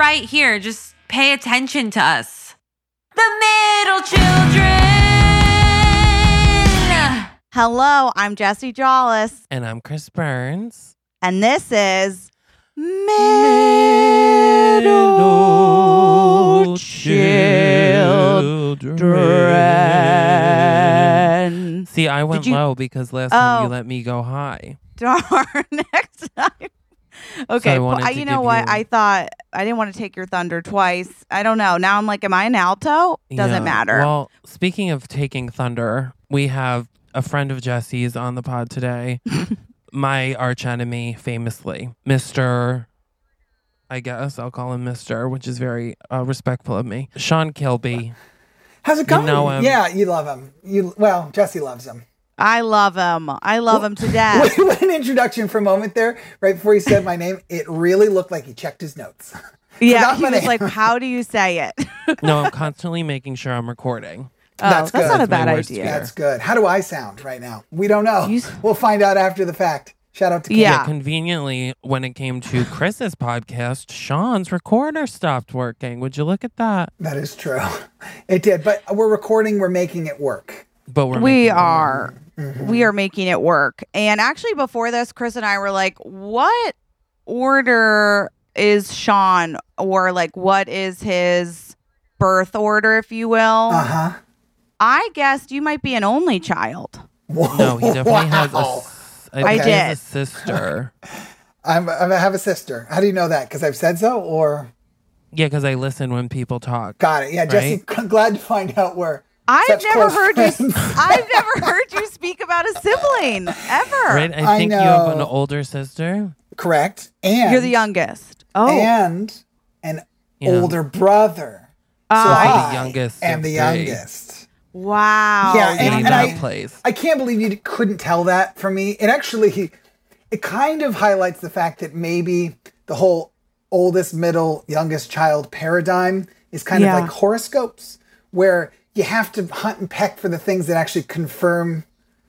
right here. Just pay attention to us. The middle children. Hello, I'm Jessie Jollis. And I'm Chris Burns. And this is Middle Children. See, I went low because last time you let me go high. Darn, next time. Okay, So you know what? I thought I didn't want to take your thunder twice. I don't know. Now I'm like, am I an alto? Doesn't matter. Well, speaking of taking thunder, we have a friend of Jessie's on the pod today. My arch enemy, famously, Mr. I guess I'll call him Mr., which is very respectful of me. Sean Kilby. How's it going? You know him. Yeah, you love him. Jessie loves him. I love him. I love him to death. What an introduction for a moment there. Right before he said my name, it really looked like he checked his notes. Yeah, he was like, how do you say it? No, I'm constantly making sure I'm recording. That's good. Not a bad my worst idea. fear. That's good. How do I sound right now? We don't know. We'll find out after the fact. Shout out to Kim. Yeah. Conveniently, when it came to Chris's podcast, Sean's recorder stopped working. Would you look at that? That is true. It did. But we're recording. We're making it work. But We are making it work. And actually, before this, Chris and I were like, what order is Sean? Or like, what is his birth order, if you will? Uh-huh. I guessed you might be an only child. Whoa. No, he definitely has I did. a sister. I have a sister. How do you know that? Because I've said so, or? Yeah, because I listen when people talk. Got it. Yeah, Jessie, glad to find out where. I've never heard you. friends. I've never heard you speak about a sibling ever. Right? I think you have an older sister. Correct. And You're the youngest. Oh, and an Yeah. older brother. So I'm the I youngest am of the three. youngest. wow. Yeah, Getting and that place. I can't believe you couldn't tell that from me. It actually, it kind of highlights the fact that maybe the whole oldest, middle, youngest child paradigm is kind of like horoscopes, where you have to hunt and peck for the things that actually confirm.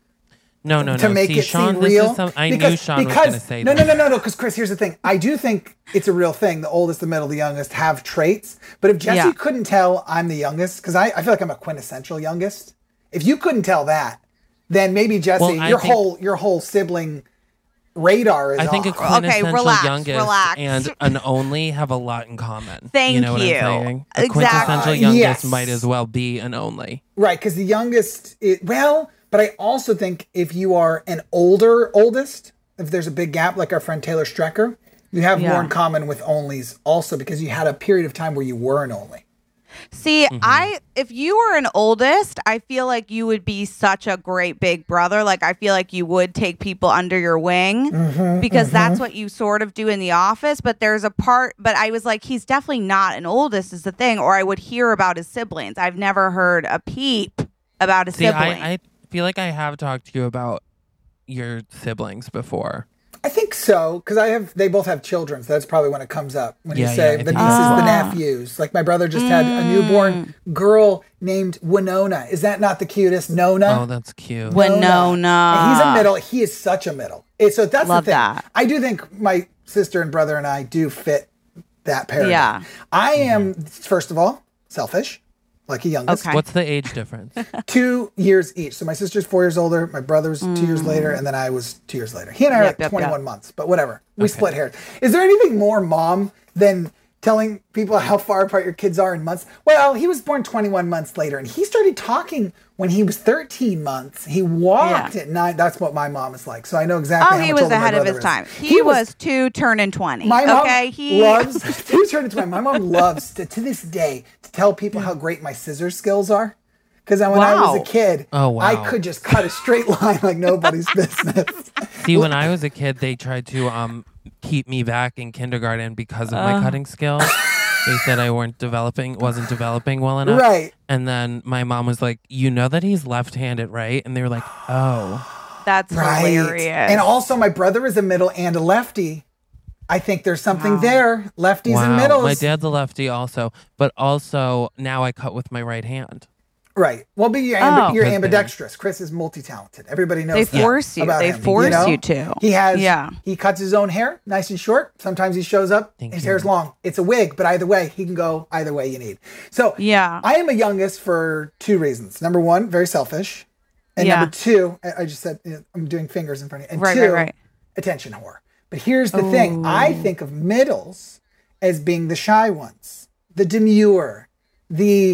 No. To make See, it Sean, seem real. I knew Sean was going to say that. No. Because Chris, here's the thing. I do think it's a real thing. The oldest, the middle, the youngest have traits. But if Jessie couldn't tell I'm the youngest, because I feel like I'm a quintessential youngest. If you couldn't tell that, then maybe Jessie, your whole sibling radar is I think a off. quintessential youngest relax. and an only have a lot in common. Thank you know what you. I'm saying? A Exactly. quintessential youngest Yes. might as well be an only. Right, because the youngest, but I also think if you are an oldest, if there's a big gap, like our friend Taylor Strecker, you have more in common with onlys also because you had a period of time where you were an only. See, if you were an oldest, I feel like you would be such a great big brother. Like, I feel like you would take people under your wing because that's what you sort of do in the office. But there's a part, but I was like, he's definitely not an oldest is the thing, or I would hear about his siblings. I've never heard a peep about a sibling. I feel like I have talked to you about your siblings before. I think so, because they both have children, so that's probably when it comes up. When you say the think nieces, so. the nephews. Like my brother just had a newborn girl named Winona. Is that not the cutest? Nona? Oh, that's cute. Winona. And he's a middle. He is such a middle. So that's Love the thing. that. I do think my sister and brother and I do fit that paradigm. Yeah. I am, first of all, selfish, like a youngest. Okay. What's the age difference? 2 years each. So my sister's 4 years older, my brother's 2 years later, and then I was 2 years later. He and I are like 21 months, but whatever. We split hairs. Is there anything more mom than telling people how far apart your kids are in months? Well, he was born 21 months later, and he started talking when he was 13 months. He walked at 9. That's what my mom is like. So I know exactly how he much was older my ahead of brother his is. time. He was 2 turning 20. My mom He loves to turn into my mom loves to this day to tell people how great my scissors skills are. Because when I was a kid, I could just cut a straight line like nobody's business. See, when I was a kid, they tried to keep me back in kindergarten because of my cutting skills. They said I wasn't developing well enough. Right. And then my mom was like, you know that he's left-handed, right? And they were like, oh. That's hilarious. And also, my brother is a middle and a lefty. I think there's something there. Lefties and middles. My dad's a lefty also. But also, now I cut with my right hand. Right. Well, but you're ambidextrous. Chris is multi-talented. Everybody knows they force you. They force you to. He cuts his own hair nice and short. Sometimes he shows up, his hair's long. It's a wig, but either way, he can go either way you need. So I am a youngest for 2 reasons. Number 1, very selfish. And number 2, I just said, I'm doing fingers in front of you. And 2, attention whore. But here's the thing. I think of middles as being the shy ones, the demure, they're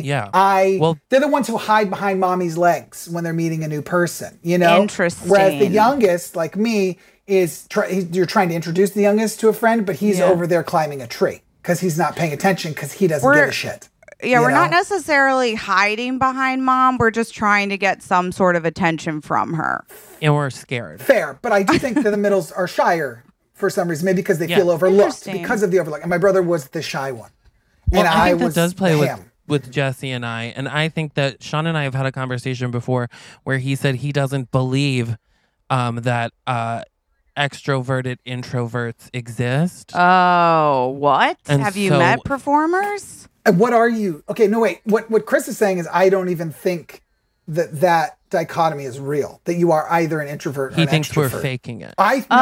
the ones who hide behind mommy's legs when they're meeting a new person, Interesting. Whereas the youngest, like me, you're trying to introduce the youngest to a friend, but he's over there climbing a tree because he's not paying attention because he doesn't give a shit. Yeah, we're not necessarily hiding behind mom. We're just trying to get some sort of attention from her. And we're scared. Fair, but I do think that the middles are shyer for some reason, maybe because they feel overlooked because of the overlook. And my brother was the shy one. Well, and I think that does play with Jesse and I think that Sean and I have had a conversation before where he said he doesn't believe that extroverted introverts exist. Oh, what? And have you met performers? What are you? Okay, no, wait. What Chris is saying is I don't even think that dichotomy is real, that you are either an introvert or an extrovert. He thinks we're faking it.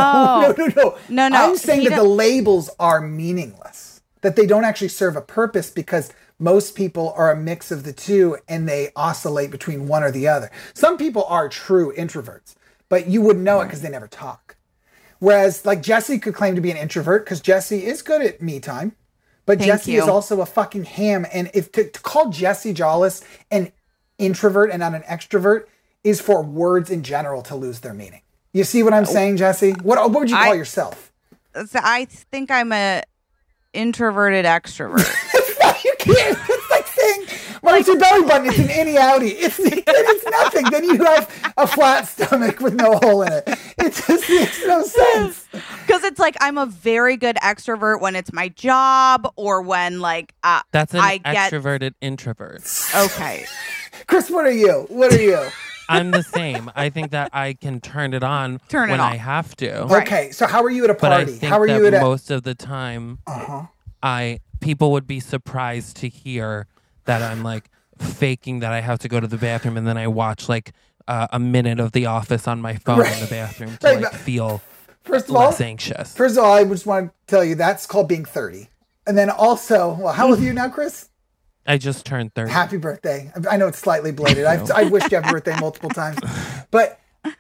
No. No. I'm saying that the labels are meaningless, that they don't actually serve a purpose because most people are a mix of the two and they oscillate between one or the other. Some people are true introverts, but you wouldn't know it because they never talk. Whereas like Jesse could claim to be an introvert because Jesse is good at me time, but Jesse is also a fucking ham. And if to call Jesse Jollis an introvert and not an extrovert is for words in general to lose their meaning. You see what I'm saying, Jesse? What would you call yourself? I think I'm a introverted extrovert. You can't. It's like saying, well, it's your belly button. It's an innie outie. It's nothing. Then you have a flat stomach with no hole in it. It just makes no sense. Because it's like I'm a very good extrovert when it's my job or when like that's an extroverted introvert. Okay. Chris, what are you? I'm the same. I think that I can turn it on when I have to. Right. Okay, so how are you at a party? But I think how are you at most of the time, people would be surprised to hear that I'm like faking that I have to go to the bathroom, and then I watch like a minute of The Office on my phone in the bathroom to feel less anxious. First of all, I just want to tell you that's called being 30. And then also, well, how old are you now, Chris? I just turned 30. Happy birthday. I know it's slightly belated. I've wished you happy birthday multiple times. But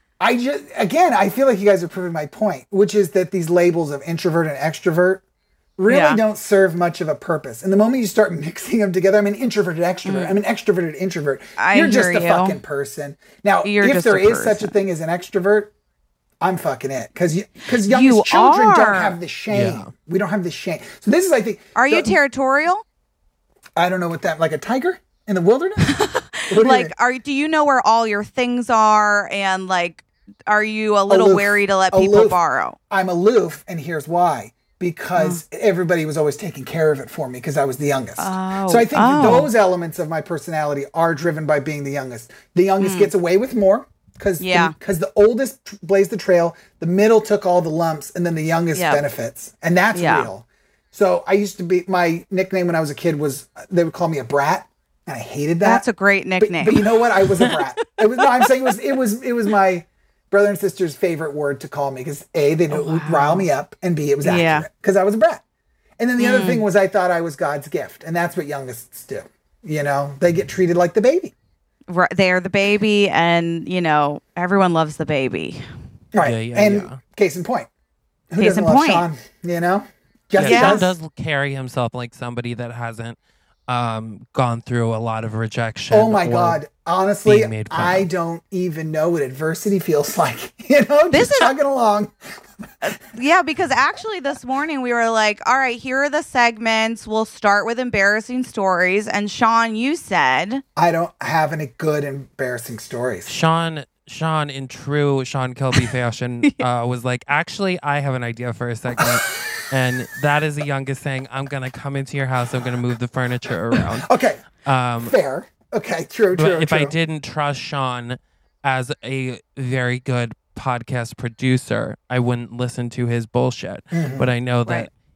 I feel like you guys are proving my point, which is that these labels of introvert and extrovert really don't serve much of a purpose. And the moment you start mixing them together, I'm an introverted extrovert. I'm an extroverted introvert. You're just a fucking person. Now, if there is such a thing as an extrovert, I'm fucking it. Because youngest children don't have the shame. Yeah. We don't have the shame. So this is, I think... Are you territorial? I don't know what that, like a tiger in the wilderness? Do you know where all your things are? And like, are you a little wary to let people borrow? I'm aloof, and here's why. Because everybody was always taking care of it for me because I was the youngest. Oh. So I think those elements of my personality are driven by being the youngest. The youngest gets away with more because the oldest blazed the trail, the middle took all the lumps, and then the youngest benefits. And that's real. So I used to be, my nickname when I was a kid was, they would call me a brat, and I hated that. That's a great nickname. But you know what? I was a brat. I'm saying it was my brother and sister's favorite word to call me because A, they would rile me up, and B, it was accurate because I was a brat. And then the other thing was I thought I was God's gift, and that's what youngest do. They get treated like the baby. Right, they're the baby, and everyone loves the baby. Right, case in point. Who doesn't love Sean? Sean does carry himself like somebody that hasn't gone through a lot of rejection. Oh my God. Honestly, I don't even know what adversity feels like. Just chugging along. Yeah, because actually this morning we were like, all right, here are the segments. We'll start with embarrassing stories. And Sean, you said... I don't have any good embarrassing stories. Sean, in true Sean Kilby fashion, was like, actually, I have an idea for a segment. And that is the youngest saying, I'm going to come into your house. I'm going to move the furniture around. Okay. Fair. Okay. True. If I didn't trust Sean as a very good podcast producer, I wouldn't listen to his bullshit. Mm-hmm. But I know that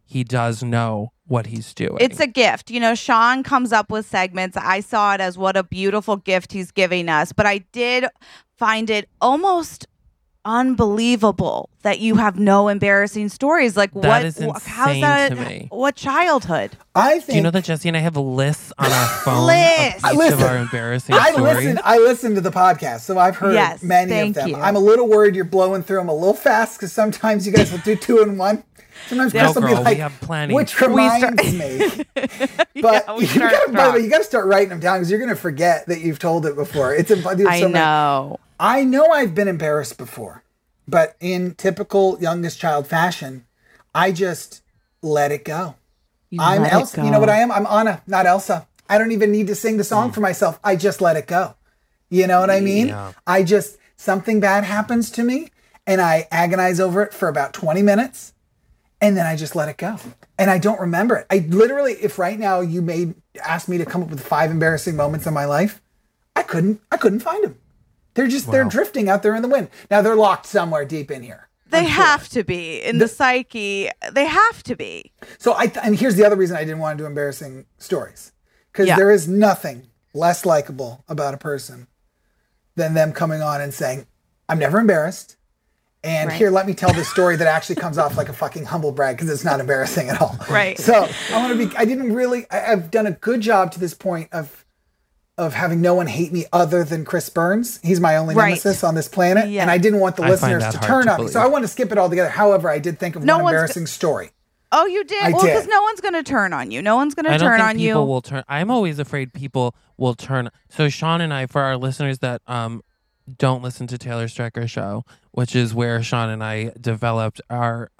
he does know what he's doing. It's a gift. You know, Sean comes up with segments. I saw it as what a beautiful gift he's giving us. But I did find it almost unbelievable that you have no embarrassing stories. Like, that is insane how's that? To me. What childhood? I think. Do you know that Jesse and I have lists on our phone Lists. of each of our embarrassing stories? I listen to the podcast, so I've heard many of them. you. I'm a little worried you're blowing through them a little fast because sometimes you guys will do 2 in 1. Sometimes Chris will be like, we have plenty. which reminds me. But by the way, you got to start writing them down because you're going to forget that you've told it before. It's I know. I know I've been embarrassed before, but in typical youngest child fashion, I just let it go. I'm Elsa. You know what I am? I'm Anna, not Elsa. I don't even need to sing the song for myself. I just let it go. You know what I mean? Yeah. Something bad happens to me and I agonize over it for about 20 minutes and then I just let it go. And I don't remember it. I literally, if right now you asked me to come up with 5 embarrassing moments in my life, I couldn't find them. They're drifting out there in the wind. Now they're locked somewhere deep in here. They have to be in the psyche. They have to be. So and here's the other reason I didn't want to do embarrassing stories. Because there is nothing less likable about a person than them coming on and saying, I'm never embarrassed. And here, let me tell this story that actually comes off like a fucking humble brag because it's not embarrassing at all. Right. So I've done a good job to this point of having no one hate me other than Chris Burns. He's my only nemesis on this planet. Yeah. And I didn't want the listeners to turn on me. So I wanted to skip it all together. However, I did think of one embarrassing story. Oh, you did? Well, because no one's going to turn on you. No one's going to turn on you. People will turn. I'm always afraid people will turn. So Sean and I, for our listeners that don't listen to Taylor Strecker's show, which is where Sean and I developed our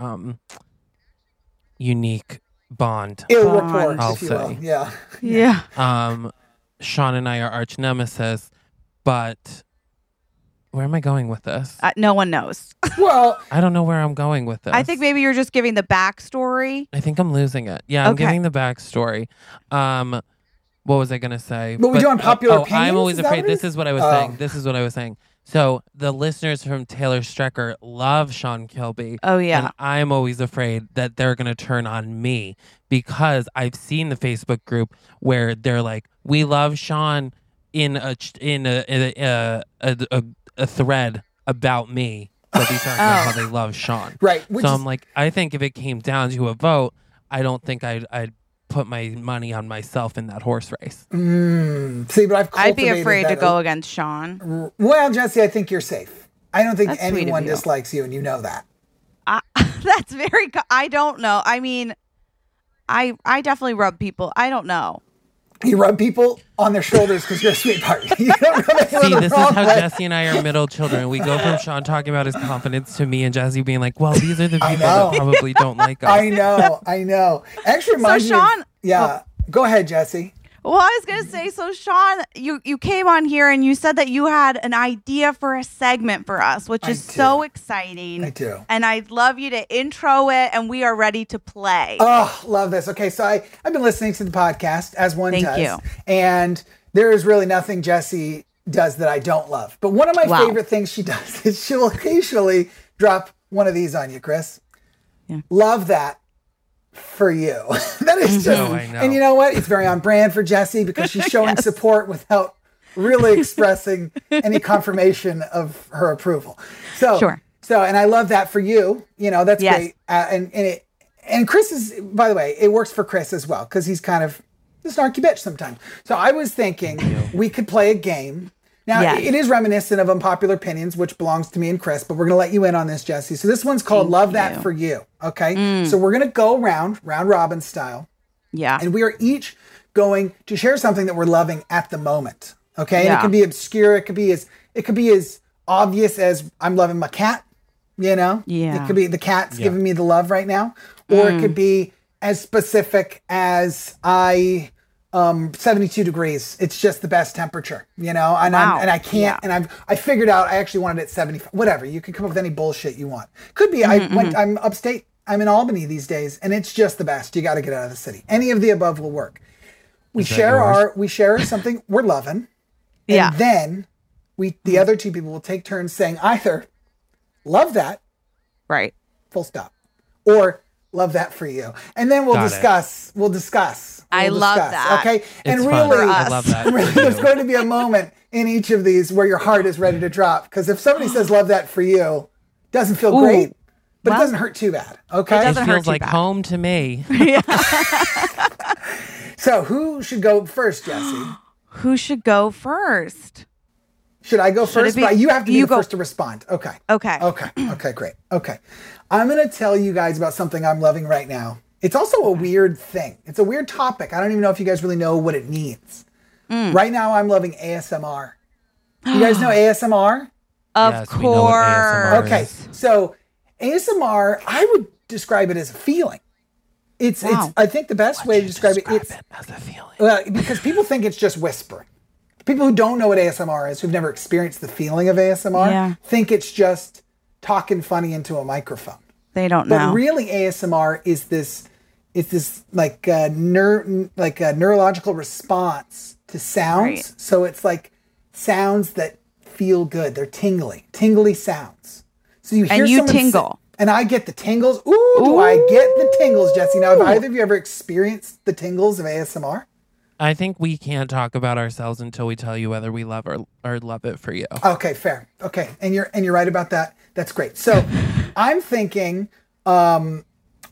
unique bond. Ill rapport, I'll if you say. will. Yeah. Yeah. Sean and I are arch nemesis, but where am I going with this? No one knows. Well, I don't know where I'm going with this. I think maybe you're just giving the backstory. I think I'm losing it. Yeah, I'm giving the backstory. What was I going to say? But we do unpopular opinions? I'm always afraid. This is what I was saying. This is what I was saying. So the listeners from Taylor Strecker love Sean Kilby. Oh, yeah. And I'm always afraid that they're going to turn on me because I've seen the Facebook group where they're like, we love Sean in a thread about me. But these aren't how they love Sean. Right. I'm like, I think if it came down to a vote, I don't think I'd put my money on myself in that horse race. See, but I'd be afraid to go against Sean. Well, Jesse, I think you're safe. I don't think anyone dislikes you, and you know that. That's very. I don't know. I mean, I definitely rub people. I don't know. You rub people on their shoulders because you're a sweetheart. You don't rub See, this is how Jesse and I are middle children. We go from Sean talking about his confidence to me and Jesse being like, well, these are the people that probably don't like us. I know. Actually, reminds me Sean, go ahead, Jesse. Well, I was going to say, so Sean, you came on here and you said that you had an idea for a segment for us, which is so exciting. I do. And I'd love you to intro it, and we are ready to play. Oh, love this. Okay, so I've been listening to the podcast, as one does. Thank you. And there is really nothing Jessie does that I don't love. But one of my favorite things she does is she'll occasionally drop one of these on you, Chris. Yeah. Love that. For you. That is just, and you know what? It's very on brand for Jessie because she's showing support without really expressing any confirmation of her approval. So, and I love that for you. You know, that's great. And Chris is, by the way, it works for Chris as well because he's kind of a snarky bitch sometimes. So I was thinking we could play a game. Now, it is reminiscent of Unpopular Opinions, which belongs to me and Chris, but we're going to let you in on this, Jessie. So this one's called Love That For You, okay? So we're going to go round robin style. Yeah. And we are each going to share something that we're loving at the moment, okay? And it can be obscure. It could be as obvious as I'm loving my cat, you know? Yeah. It could be the cat's giving me the love right now. Or it could be as specific as 72 degrees. It's just the best temperature, you know, and I can't, and I figured out I actually wanted it at 75, whatever. You can come up with any bullshit you want. Could be, I'm upstate. I'm in Albany these days and it's just the best. You got to get out of the city. Any of the above will work. We share something we're loving. And then the other two people will take turns saying either love that. Right. Full stop. Or Love that for you. And then we'll Got it. discuss. We'll discuss. I love that. Okay. And It's really, fun. I love that. for there's you. going to be a moment in each of these where your heart is ready to drop. Because if somebody says love that for you, doesn't feel great, but Well, it doesn't hurt too bad. Okay. It doesn't hurt feels too like bad. home to me. So who should go first, Jesse? Who should go first? Should I go first? be- But you have to be you the go- first to respond. Okay. Okay. Okay, great. Okay. I'm going to tell you guys about something I'm loving right now. It's also a weird thing. It's a weird topic. I don't even know if you guys really know what it means. Right now, I'm loving ASMR. You guys know ASMR? Of Yes, we know what ASMR course. Okay. is. So ASMR, I would describe it as a feeling. It's I think the best way to describe it, it's as a feeling. well, because people think it's just whispering. People who don't know what ASMR is, who've never experienced the feeling of ASMR, Yeah. think it's just talking funny into a microphone. They don't But know. really, ASMR is this like a neurological response to sounds. Right. So it's like sounds that feel good. They're tingly sounds. So you hear And you someone tingle. and I get the tingles. Ooh, do I get the tingles, Jesse? Now, have either of you ever experienced the tingles of ASMR? I think we can't talk about ourselves until we tell you whether we love or love it for you. Okay, fair. Okay, and you're right about that. That's great. So, I'm thinking, I'll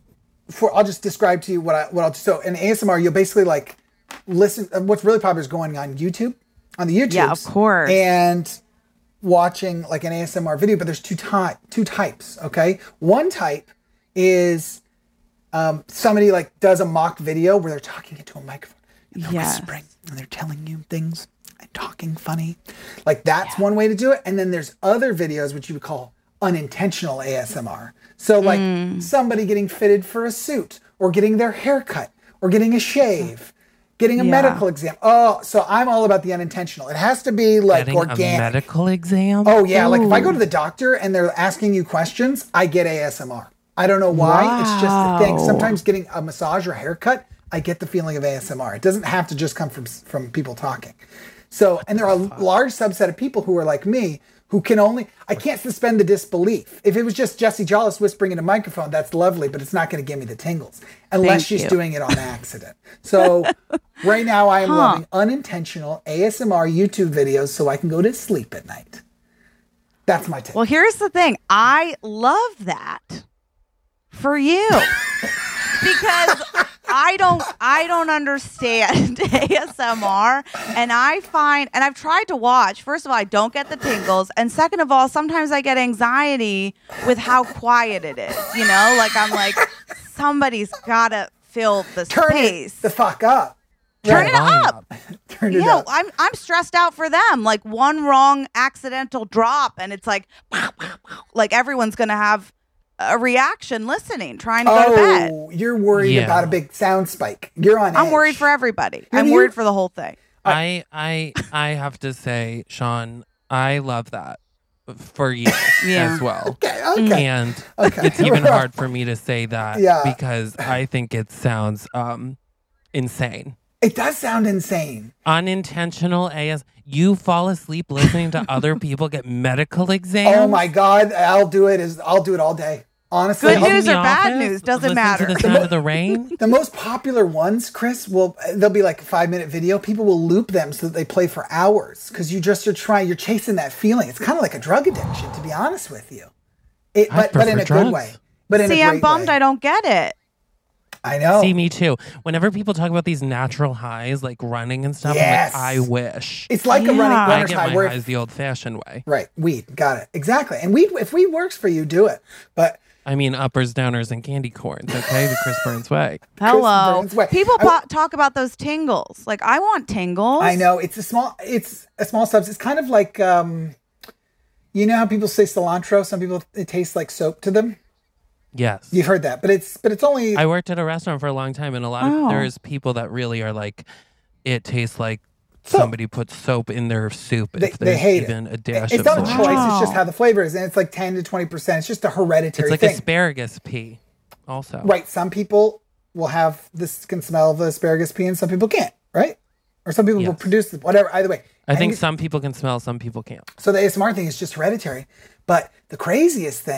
just describe to you what I'll. So in ASMR, you'll basically like listen. What's really popular is going on YouTube, on the YouTube. Yeah, of course. And watching like an ASMR video, but there's two types. Okay, one type is somebody like does a mock video where they're talking into a microphone. And they're Yes. whispering and they're telling you things and talking funny. Like that's one way to do it. And then there's other videos which you would call unintentional ASMR. So like somebody getting fitted for a suit or getting their hair cut or getting a shave, getting a Yeah. medical exam. Oh, so I'm all about the unintentional. It has to be like Getting organic. a medical exam? Oh yeah, like if I go to the doctor and they're asking you questions, I get ASMR. I don't know why. It's just a thing. Wow. Sometimes getting a massage or haircut, I get the feeling of ASMR. It doesn't have to just come from people talking. So, and there are a large subset of people who are like me who can only, I can't suspend the disbelief. If it was just Jessie Jollis whispering in a microphone, that's lovely, but it's not going to give me the tingles unless Thank she's you. doing it on accident. So right now I am loving unintentional ASMR YouTube videos so I can go to sleep at night. That's my tip. Well, here's the thing. I love that for you because I don't understand ASMR, and I've tried to watch. First of all, I don't get the tingles, and second of all, sometimes I get anxiety with how quiet it is. You know, like I'm like somebody's gotta fill the Turn space. it the fuck up. Turn Right. it up. Turn it Yeah, up. I'm stressed out for them. Like one wrong accidental drop, and it's like everyone's gonna have a reation listening, trying to go to bed. Oh, you're worried Yeah. about a big sound spike. You're on I'm edge. worried for everybody. I'm you- worried for the whole thing. I have to say, Sean, I love that for you Yeah. as well. Okay. And Okay. it's even hard for me to say that Yeah. because I think it sounds insane. It does sound insane. Unintentional AS. You fall asleep listening to other people get medical exams. Oh my God. I'll do it all day. Honestly. Good In news the or bad office, news, doesn't listen matter. To the sound of the rain. The most popular ones, Chris, they'll be like a 5-minute video. People will loop them so that they play for hours because you're chasing that feeling. It's kind of like a drug addiction, to be honest with you. But in a prefer good way. drugs. But in See, a I'm great bummed way. I don't get it. I know. See, me too. Whenever people talk about these natural highs, like running and stuff, Yes. I'm like, I wish. It's like a Yeah. I runner's get high. my Where highs the old-fashioned way. right, weed, got it, exactly. And if weed works for you, do it. But I mean, uppers, downers, and candy corns. Okay, the Chris Burns way. Hello. Burns way. People talk about those tingles. Like I want tingles. I know it's a small substance. It's kind of like you know how people say cilantro. Some people it tastes like soap to them. Yes. You've heard that, but it's only I worked at a restaurant for a long time, and a lot Oh. of there's people that really are like, it tastes like Soap. somebody put soap in their soup. They If there's hate even it. a dash It's of not a cilantro. choice. It's just how the flavor is, and it's like 10 to 20%. It's just a hereditary It's like thing. asparagus pea, also. Right. Some people will have this can smell the asparagus pea, and some people can't. Right. Or some people will Yes. produce it. Whatever. Either way. I think it's- some people can smell, some people can't. So the ASMR thing is just hereditary. But the craziest thing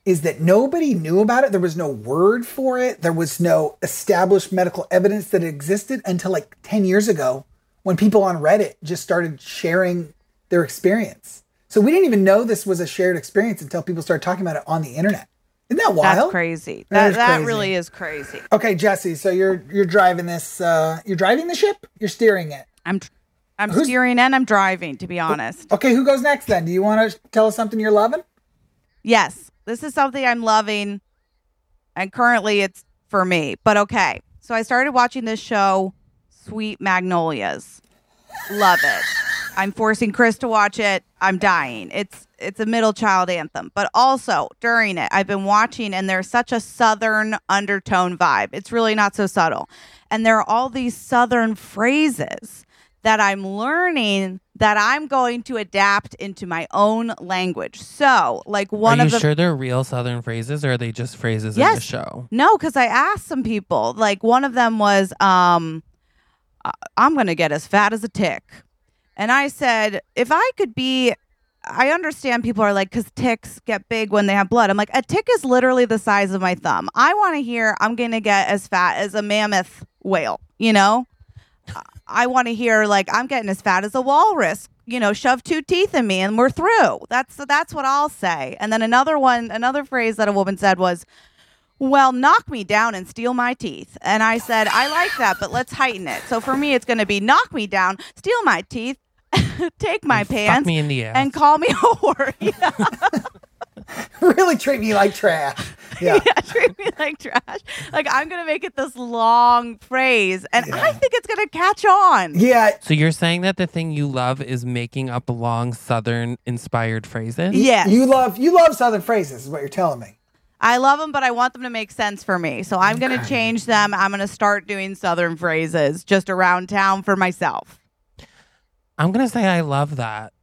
is that nobody knew about it. There was no word for it. There was no established medical evidence that it existed until like 10 years ago when people on Reddit just started sharing their experience. So we didn't even know this was a shared experience until people started talking about it on the internet. Isn't that wild? That's crazy. That crazy. really is crazy. Okay, Jesse, so you're driving this, you're driving the ship? You're steering it? I'm steering and I'm driving, to be honest. Okay, who goes next then? Do you want to tell us something you're loving? Yes, this is something I'm loving, and currently it's for me. But okay, so I started watching this show, Sweet Magnolias. Love it. I'm forcing Chris to watch it. I'm dying. It's a middle child anthem. But also, during it, I've been watching, and there's such a Southern undertone vibe. It's really not so subtle. And there are all these Southern phrases that I'm learning that I'm going to adapt into my own language. So, like one Are of you the sure they're real Southern phrases, or are they just phrases in the show? No, because I asked some people. Like one of them was, "I'm gonna get as fat as a tick," and I said, "If I could be." I understand people are like, because ticks get big when they have blood. I'm like, a tick is literally the size of my thumb. I want to hear, I'm going to get as fat as a mammoth whale, you know? I want to hear, like, I'm getting as fat as a walrus, you know, shove 2 teeth in me and we're through. That's what I'll say. And then another phrase that a woman said was, well, knock me down and steal my teeth. And I said, I like that, but let's heighten it. So for me, it's going to be knock me down, steal my teeth, take my pants, fuck me in the ass, and call me a whore. Yeah. Really treat me like trash. Yeah. Yeah, treat me like trash. Like I'm gonna make it this long phrase, and I think it's gonna catch on. Yeah. So you're saying that the thing you love is making up long Southern inspired phrases? Yes. You love Southern phrases, is what you're telling me. I love them, but I want them to make sense for me. So I'm gonna change them. I'm gonna start doing Southern phrases just around town for myself. I'm going to say I love that.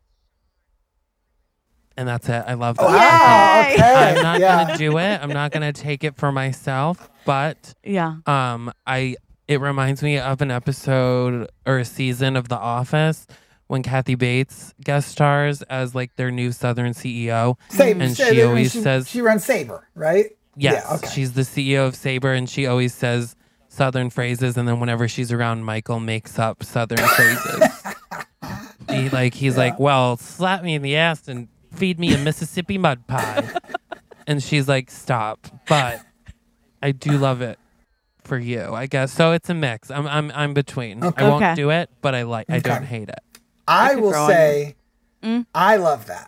And that's it. I love that. Wow. Okay. I'm not going to do it. I'm not going to take it for myself. But it reminds me of an episode or a season of The Office when Kathy Bates guest stars as like their new Southern CEO. And she always says... She runs Sabre, right? Yes. Yeah, okay. She's the CEO of Sabre, and she always says Southern phrases, and then whenever she's around, Michael makes up Southern phrases. He's like, well, slap me in the ass and feed me a Mississippi mud pie. And she's like, stop. But I do love it for you, I guess. So it's a mix. I'm between. Okay. I won't do it, but I don't hate it. I will say I love that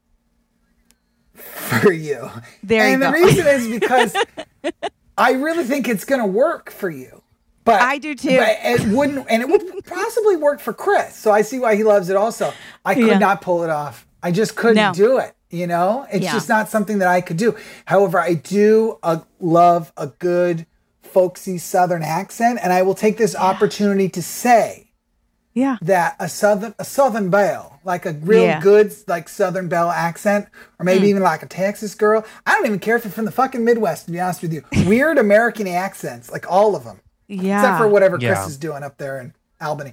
for you. And the reason is because I really think it's going to work for you. But I do too. But it wouldn't, and it would possibly work for Chris. So I see why he loves it also. I could not pull it off. I just couldn't do it. You know, it's just not something that I could do. However, I do love a good folksy Southern accent. And I will take this opportunity to say that a Southern belle, like a real good, like Southern belle accent, or maybe even like a Texas girl. I don't even care if they're from the fucking Midwest, to be honest with you. Weird American accents, like all of them. Yeah. Except for whatever Chris is doing up there in Albany.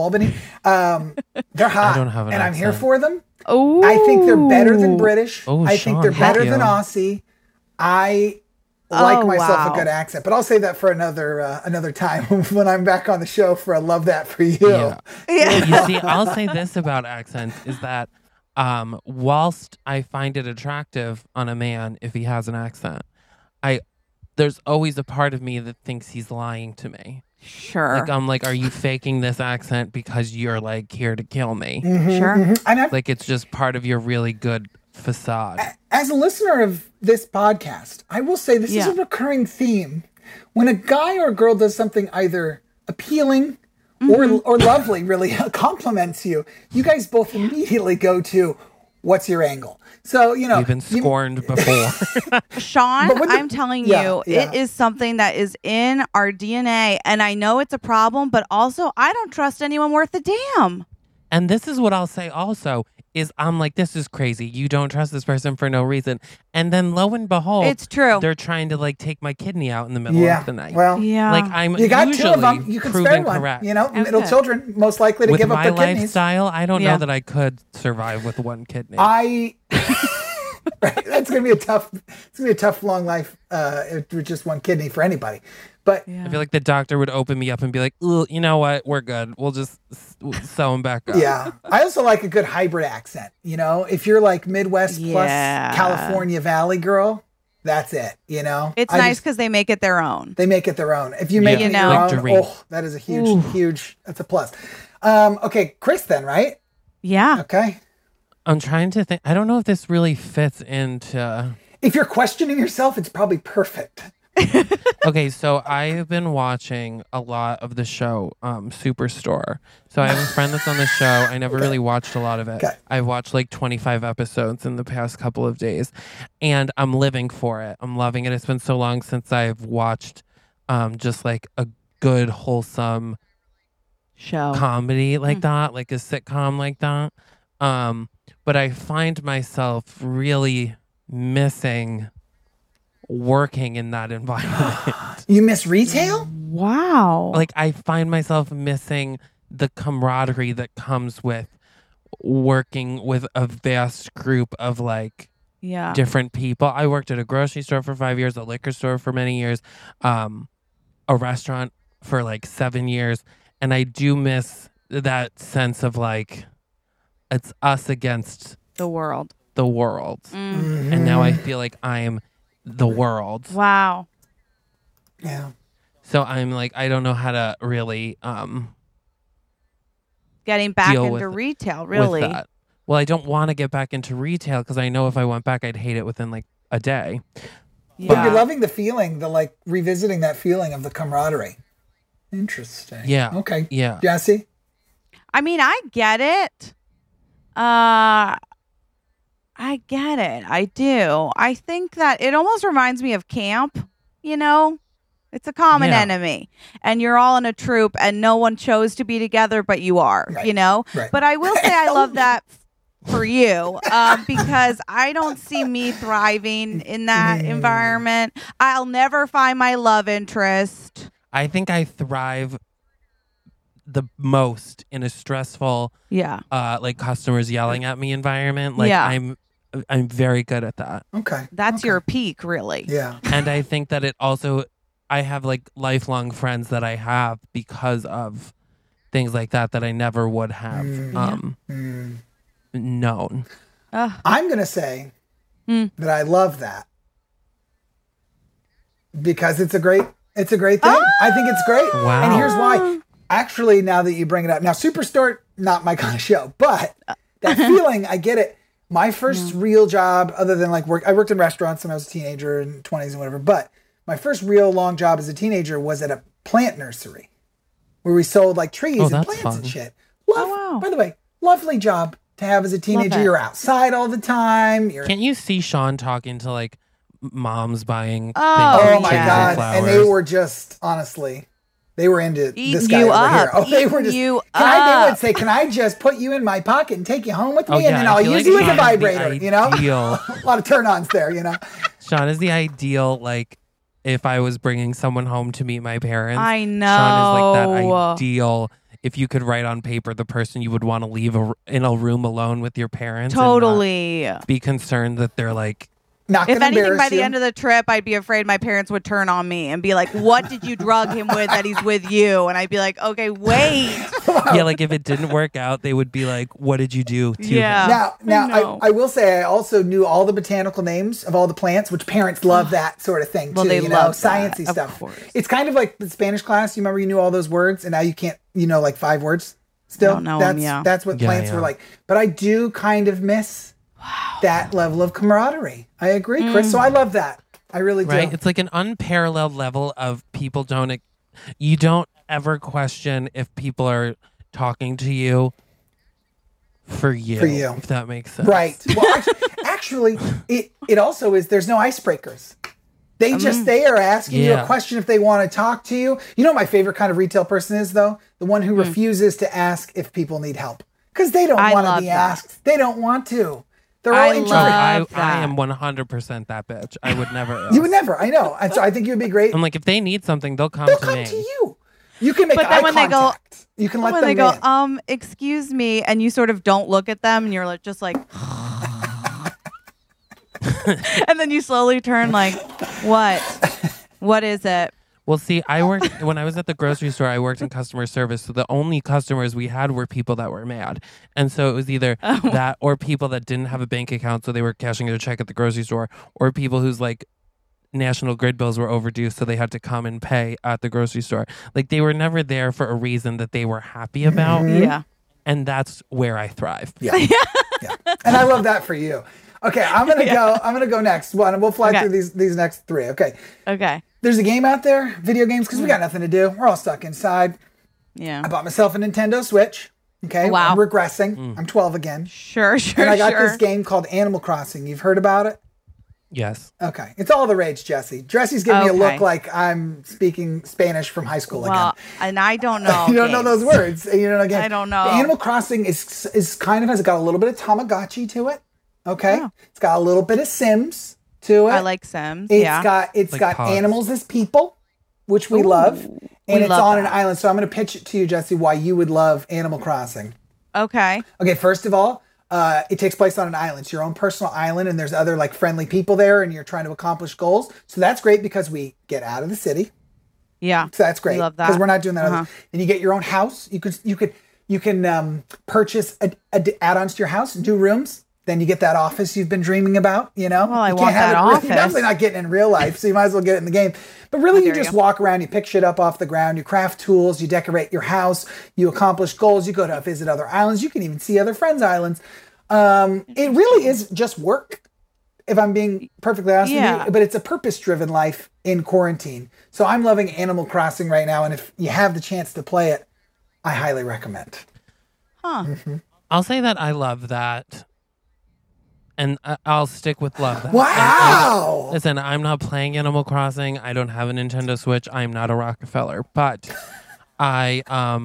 They're hot. I don't have an and accent. I'm here for them. Oh, I think they're better than British. Oh, I think they're better than Aussie. I like myself a good accent, but I'll say that for another time when I'm back on the show for I Love That For You. Yeah. You see, I'll say this about accents is that whilst I find it attractive on a man if he has an accent, there's always a part of me that thinks he's lying to me. Sure. Like I'm like, are you faking this accent because you're like here to kill me? Sure. And like it's just part of your really good facade. As a listener of this podcast, I will say this is a recurring theme. When a guy or a girl does something either appealing or lovely, really compliments you, you guys both immediately go to, what's your angle? So, you know. You've been scorned before. Sean, I'm telling you, it is something that is in our DNA. And I know it's a problem, but also I don't trust anyone worth a damn. And this is what I'll say also, is I'm like, this is crazy. You don't trust this person for no reason. And then lo and behold, it's true. They're trying to like take my kidney out in the middle of the night. Well, like I'm you got usually 2 of them. You can spare one. Correct. You know, middle children most likely to give up their kidneys. With my lifestyle, I don't know that I could survive with 1 kidney. Right, that's gonna be a tough long life with just one kidney for anybody. But I feel like the doctor would open me up and be like, "Ooh, you know what? We're good. We'll just sew him back up." Yeah. I also like a good hybrid accent. You know, if you're like Midwest plus California Valley girl, that's it. You know, it's nice because they make it their own. They make it their own. If you make it your own, that is a huge. That's a plus. Okay, Chris, then, right? Yeah. Okay. I'm trying to think. I don't know if this really fits into. If you're questioning yourself, it's probably perfect. Okay, so I have been watching a lot of the show Superstore. So I have a friend that's on the show. I never really watched a lot of it. I've watched like 25 episodes in the past couple of days, and I'm living for it. I'm loving it. It's been so long since I've watched just like a good, wholesome show comedy like that, like a sitcom like that. But I find myself really missing working in that environment. You miss retail? Wow. Like I find myself missing the camaraderie that comes with working with a vast group of like different people. I worked at a grocery store for 5 years, a liquor store for many years, a restaurant for like 7 years. And I do miss that sense of like, it's us against the world. Mm-hmm. And now I feel like I'm the world. Wow. Yeah. So I'm like, I don't know how to really getting back into retail, really. Well, I don't want to get back into retail because I know if I went back, I'd hate it within like a day. Yeah. But you're loving the feeling, the like revisiting that feeling of the camaraderie. Interesting. Yeah. Okay. Yeah. Jesse? I mean, I get it. I get it. I do. I think that it almost reminds me of camp, you know? It's a common enemy. And you're all in a troop and no one chose to be together, but you are, you know? Right. But I will say I love that for you because I don't see me thriving in that environment. I'll never find my love interest. I think I thrive the most in a stressful, like customers yelling at me environment. Like I'm very good at that. Okay. That's your peak, really. Yeah. And I think that it also, I have like lifelong friends that I have because of things like that I never would have known. I'm going to say that I love that because it's a great thing. I think it's great. Wow. And here's why. Actually, now that you bring it up, now Superstore, not my kind of show, but that feeling, I get it. My first real job, other than like I worked in restaurants when I was a teenager in 20s and whatever, but my first real long job as a teenager was at a plant nursery where we sold like trees and plants and shit. By the way, lovely job to have as a teenager. You're outside all the time. Can't you see Sean talking to like moms buying things? Oh my God. And they were just, honestly, they were into this guy over here. Oh, they were just. They would say, "Can I just put you in my pocket and take you home with me, and then I'll use you as a vibrator?" You know, a lot of turn-ons there. You know, Sean is the ideal. Like, if I was bringing someone home to meet my parents, I know. Sean is like that ideal. If you could write on paper the person you would want to leave in a room alone with your parents, totally, and not be concerned that they're like. If anything, by the end of the trip, I'd be afraid my parents would turn on me and be like, "What did you drug him with that he's with you?" And I'd be like, "Okay, wait." Yeah, like if it didn't work out, they would be like, "What did you do to him?" Now, I will say I also knew all the botanical names of all the plants, which parents love that sort of thing too. They love sciencey that, stuff. It's kind of like the Spanish class. You remember you knew all those words, and now you can't. You know, like 5 words still. Don't know that's what plants were like. But I do kind of miss. That level of camaraderie. I agree, Chris. So I love that. I really do. Right? It's like an unparalleled level of people you don't ever question if people are talking to you for you. If that makes sense. Right. Well, actually, it also is, there's no icebreakers. They are asking you a question if they want to talk to you. You know what my favorite kind of retail person is, though? The one who refuses to ask if people need help. Because they don't want to be asked. They don't want to. They're all introverted. I am 100% that bitch. I would never ask. You would never. I know. So I think you would be great. I'm like, if they need something, they'll come to me. They'll come to you. You can make eye contact. You can let them in. When they go, excuse me, and you sort of don't look at them, and you're like, just like, And then you slowly turn like, what? What is it? Well, see, when I was at the grocery store, I worked in customer service. So the only customers we had were people that were mad. And so it was either that or people that didn't have a bank account. So they were cashing their check at the grocery store, or people whose like National Grid bills were overdue. So they had to come and pay at the grocery store. Like they were never there for a reason that they were happy about. Yeah. And that's where I thrive. Yeah. Yeah. And I love that for you. Okay, I'm gonna go next one, and we'll fly through these next three. Okay. Okay. There's a game out there, video games, because we got nothing to do. We're all stuck inside. Yeah. I bought myself a Nintendo Switch. Okay. Wow. I'm regressing. I'm 12 again. Sure. And I got this game called Animal Crossing. You've heard about it? Yes. Okay. It's all the rage, Jesse. Jesse's giving me a look like I'm speaking Spanish from high school again. And I don't know. You don't know those words. You don't know games. I don't know. The Animal Crossing is kind of has got a little bit of Tamagotchi to it. Okay. Oh. It's got a little bit of Sims to it. I like Sims. It's yeah. got Like Pogs. animals as people, which we love. And it's on an island. So I'm going to pitch it to you, Jesse, why you would love Animal Crossing. Okay. Okay, first of all, it takes place on an island. It's your own personal island, and there's other like friendly people there, and you're trying to accomplish goals. So that's great because we get out of the city. Yeah. So that's great. We love that. Because we're not doing that. And you get your own house. You can purchase add-ons to your house, do rooms. Then you get that office you've been dreaming about, you know? Well, I you want that office. You're definitely not getting it in real life, so you might as well get it in the game. But really, you just walk around, you pick shit up off the ground, you craft tools, you decorate your house, you accomplish goals, you go to visit other islands, you can even see other friends' islands. It really is just work, if I'm being perfectly honest with you. But it's a purpose-driven life in quarantine. So I'm loving Animal Crossing right now, and if you have the chance to play it, I highly recommend. Huh. Mm-hmm. I'll say that I love that. And I'll stick with love that. Wow! Listen, I'm not playing Animal Crossing. I don't have a Nintendo Switch. I'm not a Rockefeller. But I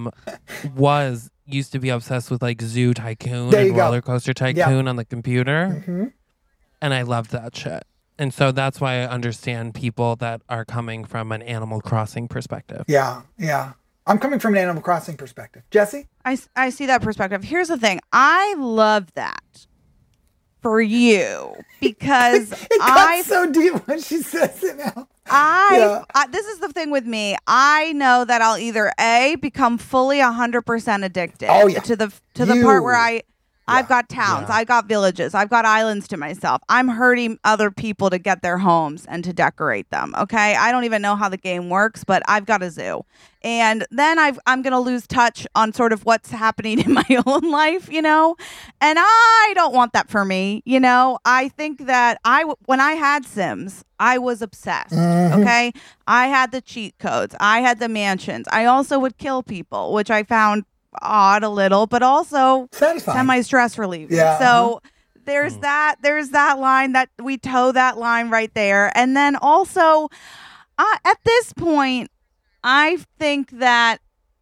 used to be obsessed with like Zoo Tycoon and Roller Coaster Tycoon on the computer. Mm-hmm. And I loved that shit. And so that's why I understand people that are coming from an Animal Crossing perspective. Yeah. I'm coming from an Animal Crossing perspective. Jesse? I see that perspective. Here's the thing. I love that for you because it got so deep when she says it now. This is the thing with me. I know that I'll either become fully 100% addicted to the part where I've got towns, I've got villages, I've got islands to myself. I'm hurting other people to get their homes and to decorate them. Okay, I don't even know how the game works, but I've got a zoo, and then I'm gonna lose touch on sort of what's happening in my own life, you know. And I don't want that for me, you know. I think that when I had Sims, I was obsessed. Mm-hmm. Okay, I had the cheat codes, I had the mansions. I also would kill people, which I found odd a little, but also semi-stress relieving. Yeah. So there's that line that we toe that line right there. And then also at this point, I think that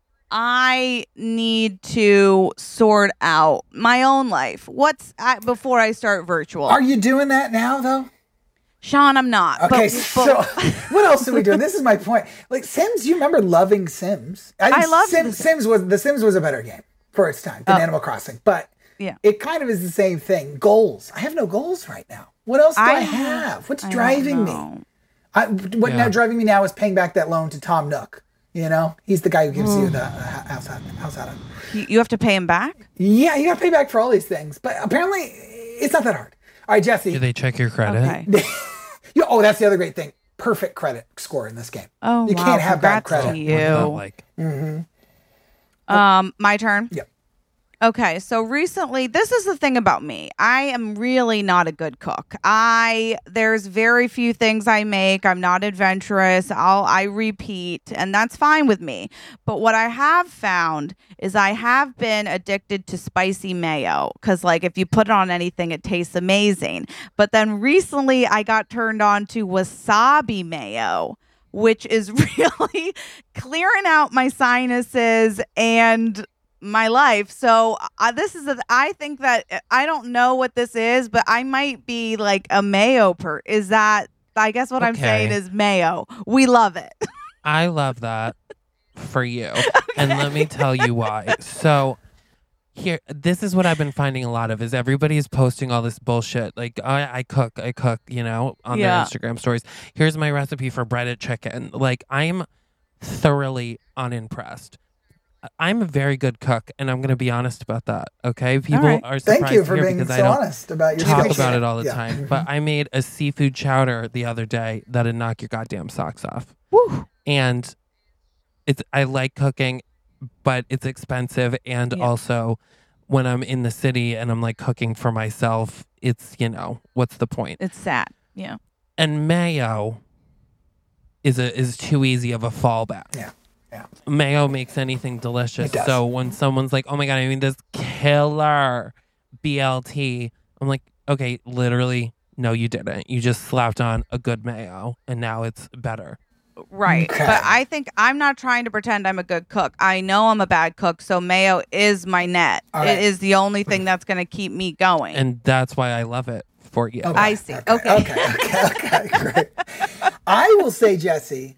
I need to sort out my own life. Before I start virtual. Are you doing that now though? Sean, I'm not. Okay, so what else are we doing? This is my point. Like Sims, you remember loving Sims? I love Sims. The Sims was a better game for its time than Animal Crossing, but it kind of is the same thing. Goals. I have no goals right now. What else do I have? What's driving me? Now driving me now is paying back that loan to Tom Nook. You know, he's the guy who gives you the house out of. You have to pay him back? Yeah, you got to pay back for all these things, but apparently it's not that hard. All right, Jesse. Do they check your credit? Okay. That's the other great thing. Perfect credit score in this game. Oh, you can't have bad credit. To you. My turn. Yep. Okay, so recently, this is the thing about me. I am really not a good cook. There's very few things I make. I'm not adventurous. I repeat, and that's fine with me. But what I have found is I have been addicted to spicy mayo because, like, if you put it on anything, it tastes amazing. But then recently, I got turned on to wasabi mayo, which is really clearing out my sinuses and my life. So I think that I don't know what this is, but I might be like a mayo is that, I guess what I'm saying is mayo. We love it. I love that for you. Okay. And let me tell you why. So Here, this is what I've been finding a lot of is everybody's posting all this bullshit. Like, I cook, you know, on their Instagram stories. Here's my recipe for breaded chicken. Like, I'm thoroughly unimpressed. I'm a very good cook, and I'm going to be honest about that. Okay, people are surprised. Thank you for to hear being because so I don't honest about your talk skills. about it all the time. But I made a seafood chowder the other day that'd knock your goddamn socks off. Woo. And I like cooking, but it's expensive, and also when I'm in the city and I'm like cooking for myself, it's, you know, what's the point? It's sad. Yeah. And mayo is too easy of a fallback. Yeah. Yeah. Mayo makes anything delicious. So when someone's like, "Oh my god, I mean this killer BLT," I'm like, "Okay, literally, no, you didn't. You just slapped on a good mayo, and now it's better." Right. Okay. But I think I'm not trying to pretend I'm a good cook. I know I'm a bad cook, so mayo is my net. All right. It is the only thing that's going to keep me going. And that's why I love it for you. Okay. I see. Okay. Great. I will say, Jessie,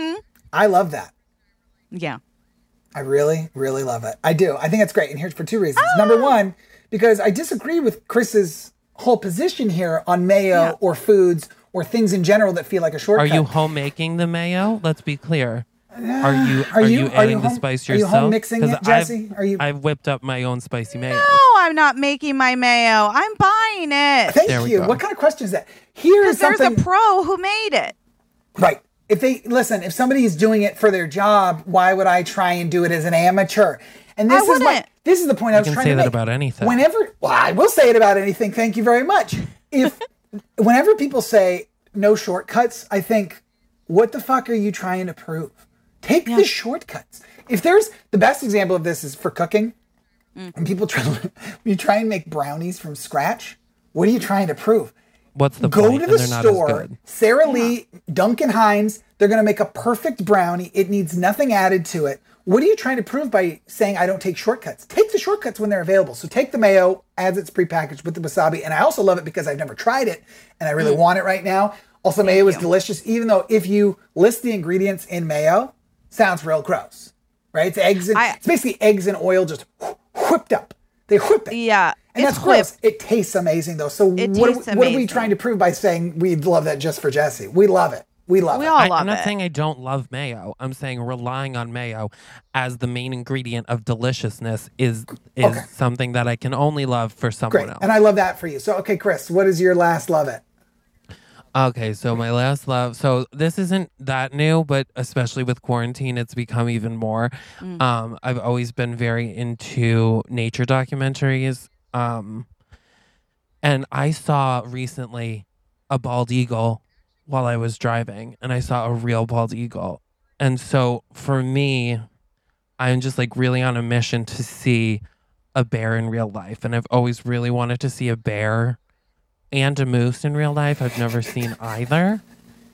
I love that. Yeah. I really, really love it. I do. I think it's great. And here's for two reasons. Number one, because I disagree with Chris's whole position here on mayo or foods or things in general that feel like a shortcut. Are you homemaking the mayo? Let's be clear. Are you adding the spice yourself? Are you home mixing it, Jessie? I've whipped up my own spicy mayo. No, I'm not making my mayo. I'm buying it. Thank you. What kind of question is that? Here is something. There's a pro who made it. Right. If somebody is doing it for their job, why would I try and do it as an amateur? And this is the point I was trying to make. You can say that about anything. I will say it about anything. Thank you very much. Whenever people say no shortcuts, I think, what the fuck are you trying to prove? Take the shortcuts. If there's the best example of this is for cooking, and people try and make brownies from scratch. What are you trying to prove? What's the Go point? to the store, Sara Lee, Duncan Hines, they're going to make a perfect brownie. It needs nothing added to it. What are you trying to prove by saying I don't take shortcuts? Take the shortcuts when they're available. So take the mayo as it's prepackaged with the wasabi. And I also love it because I've never tried it and I really want it right now. Also, mayo is delicious, even though if you list the ingredients in mayo, sounds real gross, right? It's it's basically eggs and oil just whipped up. They whip it. Yeah. And that's gross. It tastes amazing, though. So what are we trying to prove by saying we love that just for Jessie? We love it. We love it. I'm not saying I don't love mayo. I'm saying relying on mayo as the main ingredient of deliciousness is something that I can only love for someone else. And I love that for you. So, okay, Chris, what is your last love it? Okay, so my last love. So this isn't that new, but especially with quarantine, it's become even more. I've always been very into nature documentaries. And I saw recently a bald eagle while I was driving, and I saw a real bald eagle. And so for me, I'm just like really on a mission to see a bear in real life. And I've always really wanted to see a bear and a moose in real life. I've never seen either.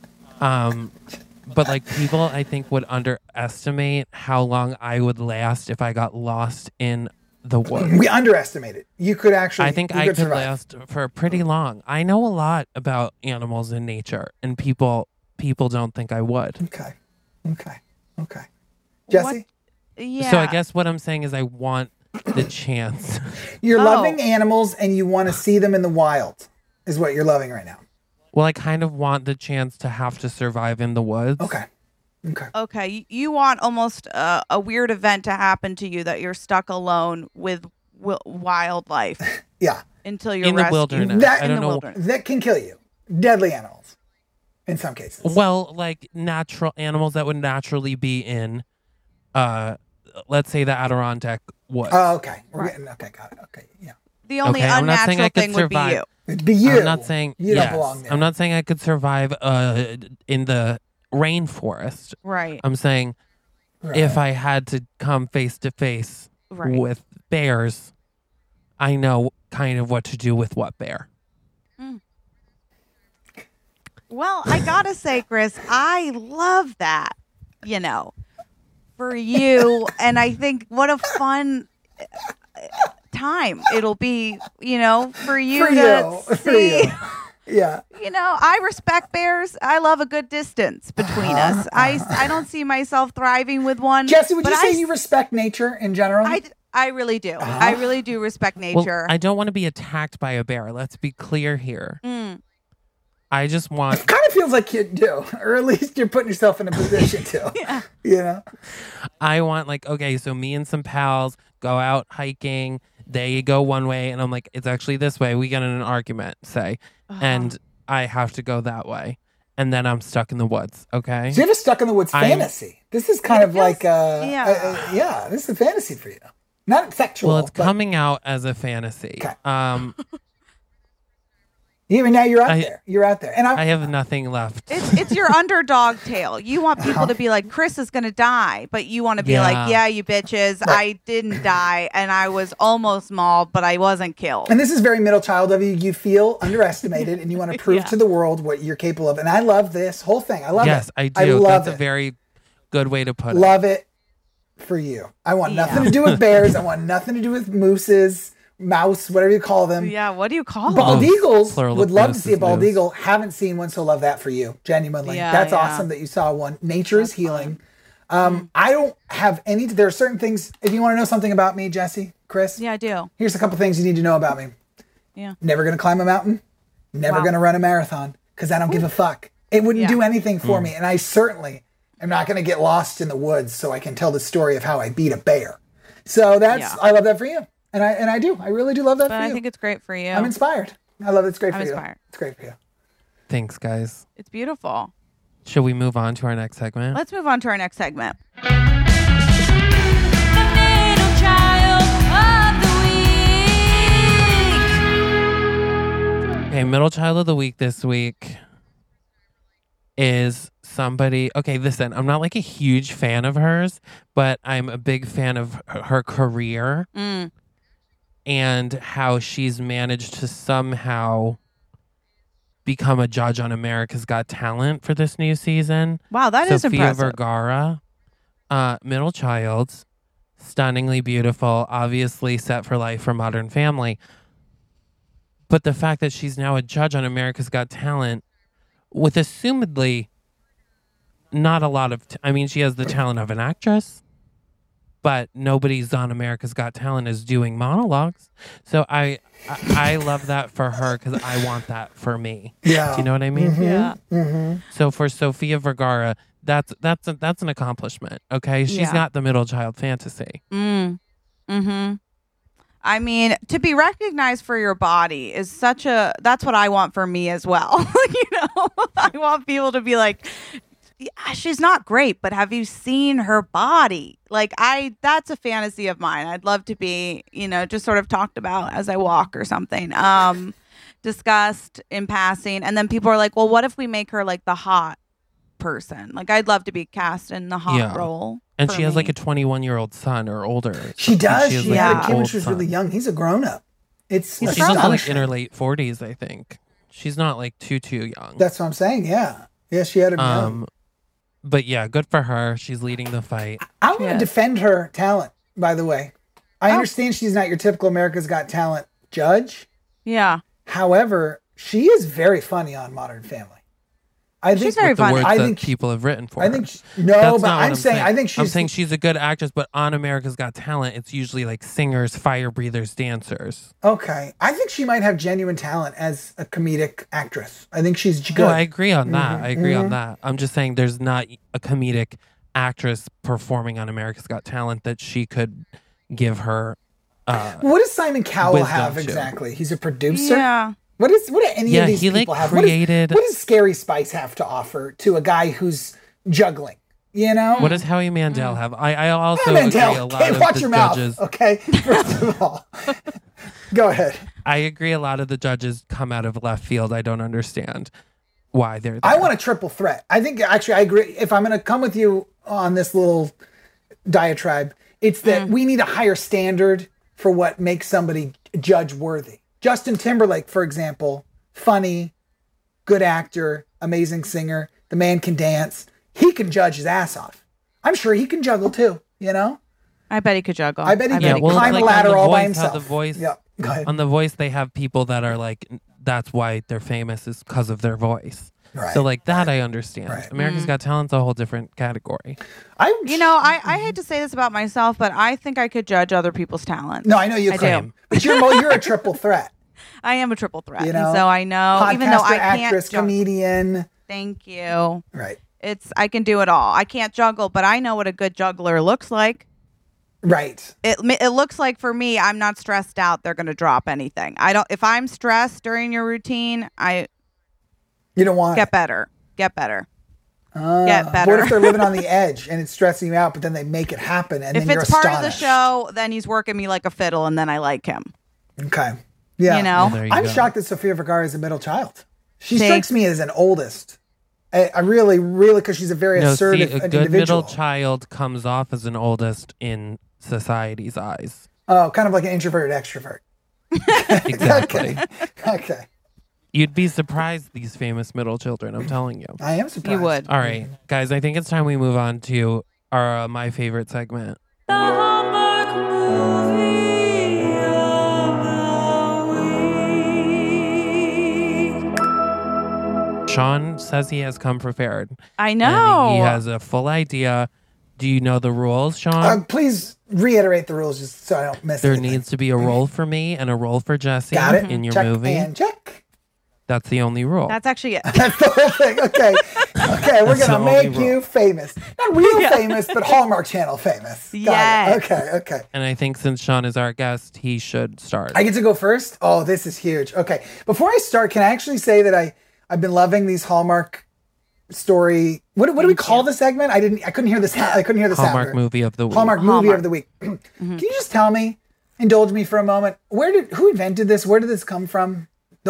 But like people, I think, would underestimate how long I would last if I got lost in the woods. We underestimate it. You could actually. I think I could last for pretty long. I know a lot about animals in nature, and people don't think I would. Okay. Jessie? Yeah. So I guess what I'm saying is I want the chance. You're loving animals and you want to see them in the wild is what you're loving right now. Well, I kind of want the chance to have to survive in the woods. Okay. You want almost a weird event to happen to you that you're stuck alone with wildlife. Yeah. Until you're in the rescued. wilderness. I don't know. Wilderness. That can kill you. Deadly animals. In some cases. Well, like natural animals that would naturally be in, let's say the Adirondack woods. Oh, okay. Got it. Okay, yeah. The only unnatural thing would be you. It'd be you. I'm not saying you don't belong there. I'm not saying I could survive in the rainforest. Right. I'm saying if I had to come face to face with bears, I know kind of what to do with what bear. Well, I gotta say, Chris, I love that, for you. And I think what a fun time it'll be, for you to see. Yeah. I respect bears. I love a good distance between us. I don't see myself thriving with one. Jessie, would you say you respect nature in general? I really do. I really do respect nature. Well, I don't want to be attacked by a bear. Let's be clear here. I just want... It kind of feels like you do, or at least you're putting yourself in a position to. Yeah. You know? I want like, okay, so me and some pals go out hiking. They go one way, and I'm like, it's actually this way. We get in an argument, say, and I have to go that way. And then I'm stuck in the woods, okay? So you have a stuck in the woods fantasy. This is kind of like, this is a fantasy for you. Not sexual. Well, it's coming out as a fantasy. Okay. Even now you're out there. You're out there. And I have nothing left. It's your underdog tale. You want people to be like, Chris is going to die. But you want to be like, yeah, you bitches. Right. I didn't die. And I was almost mauled, but I wasn't killed. And this is very middle child of you. You feel underestimated and you want to prove to the world what you're capable of. And I love this whole thing. I love it. Yes, I do. I love That's a very good way to put it. Love it for you. I want nothing to do with bears. I want nothing to do with mooses. Mouse, whatever you call them. Yeah, what do you call them? Bald eagles. Would love to see a bald moose. eagle. Haven't seen one, so love that for you. Genuinely. That's awesome that you saw one. Nature is healing. I don't have any. There are certain things. If you want to know something about me, Jesse, Chris. Yeah, I do. Here's a couple things you need to know about me. Yeah. Never going to climb a mountain. Never going to run a marathon because I don't give a fuck. It wouldn't do anything for me. And I certainly am not going to get lost in the woods so I can tell the story of how I beat a bear. So I love that for you. And I do. I really do love that for you. I think it's great for you. I'm inspired. I love it. It's great for you. I'm inspired. It's great for you. Thanks, guys. It's beautiful. Should we move on to our next segment? Let's move on to our next segment. The middle child of the week. Okay, middle child of the week this week is somebody. Okay, listen, I'm not like a huge fan of hers, but I'm a big fan of her career. And how she's managed to somehow become a judge on America's Got Talent for this new season. Wow, that is impressive. Sofia Vergara, middle child, stunningly beautiful, obviously set for life for Modern Family. But the fact that she's now a judge on America's Got Talent with assumedly not a lot of... she has the talent of an actress. But nobody's on America's Got Talent is doing monologues. So I love that for her because I want that for me. Yeah. Do you know what I mean? Yeah. So for Sofia Vergara, that's an accomplishment. Okay, she's got the middle child fantasy. To be recognized for your body is that's what I want for me as well. I want people to be like, yeah, she's not great, but have you seen her body? That's a fantasy of mine. I'd love to be, just sort of talked about as I walk or something, discussed in passing. And then people are like, well, what if we make her like the hot person? Like, I'd love to be cast in the hot role. And she has like a 21-year-old son or older. She does. She had a kid when old she was son. really young. He's a grown-up. She's also like in her late 40s, I think. She's not like too young. That's what I'm saying, yeah. Yeah, she had him young. But yeah, good for her. She's leading the fight. I want to defend her talent, by the way. I understand she's not your typical America's Got Talent judge. Yeah. However, she is very funny on Modern Family. She's very funny. I think people have written for her. I'm saying I'm saying she's a good actress, but on America's Got Talent, it's usually like singers, fire breathers, dancers. Okay. I think she might have genuine talent as a comedic actress. I think she's good. No, I agree on that. I agree on that. I'm just saying there's not a comedic actress performing on America's Got Talent that she could give her what does Simon Cowell have to. Exactly? He's a producer? Yeah. What do any of these people have? Created... What does Scary Spice have to offer to a guy who's juggling? What does Howie Mandel have? I also agree a lot of watch the your judges. Mouth, okay, first of all, go ahead. I agree. A lot of the judges come out of left field. I don't understand why they're there. I want a triple threat. I think actually I agree. If I'm going to come with you on this little diatribe, it's that we need a higher standard for what makes somebody judge worthy. Justin Timberlake, for example, funny, good actor, amazing singer. The man can dance. He can judge his ass off. I'm sure he can juggle too, I bet he could juggle. I bet he can climb a ladder all by himself. The Voice, yeah, go ahead. On The Voice, they have people that are like that's why they're famous is because of their voice. Right, So like that I understand. right. America's Got Talent's a whole different category. I hate to say this about myself, but I think I could judge other people's talent. No, I know you I claim, do. but you're a triple threat. I am a triple threat. You know, and so I know, podcaster, even though I can't actress, comedian. Thank you. Right. I can do it all. I can't juggle, but I know what a good juggler looks like. Right. It looks like for me, I'm not stressed out. They're going to drop anything. If I'm stressed during your routine, You don't want get better. Get better. Get better. What if they're living on the edge and it's stressing you out, but then they make it happen and if then you're it's part of the astonished? show, then he's working me like a fiddle and then I like him. Okay. Yeah. You know? There you I'm go. shocked that Sofia Vergara is a middle child. She strikes me as an oldest. I really, because she's a very assertive a good individual. middle child comes off as an oldest in society's eyes. Oh, kind of like an introverted extrovert. Exactly. Okay. You'd be surprised, these famous middle children, I'm telling you. I am surprised. You would. All right, guys, I think it's time we move on to our my favorite segment. The Hallmark movie of the week. Sean says he has come prepared. I know. And he has a full idea. Do you know the rules, Sean? Please reiterate the rules just so I don't miss There anything. needs to be a role for me and a role for Jesse Got it. in your check movie. and check. That's the only rule. That's actually it. That's the whole thing. Okay. We're That's going to the only make you rule. famous. Not real famous, but Hallmark Channel famous. Got Yes. it. Okay. And I think since Sean is our guest, he should start. I get to go first? Oh, this is huge. Okay. Before I start, can I actually say that I've been loving these Hallmark story. What do we call the segment? I couldn't hear this. I couldn't hear the sound. Hallmark movie of the week. Hallmark movie of the week. Can you just tell me, indulge me for a moment, who invented this? Where did this come from? The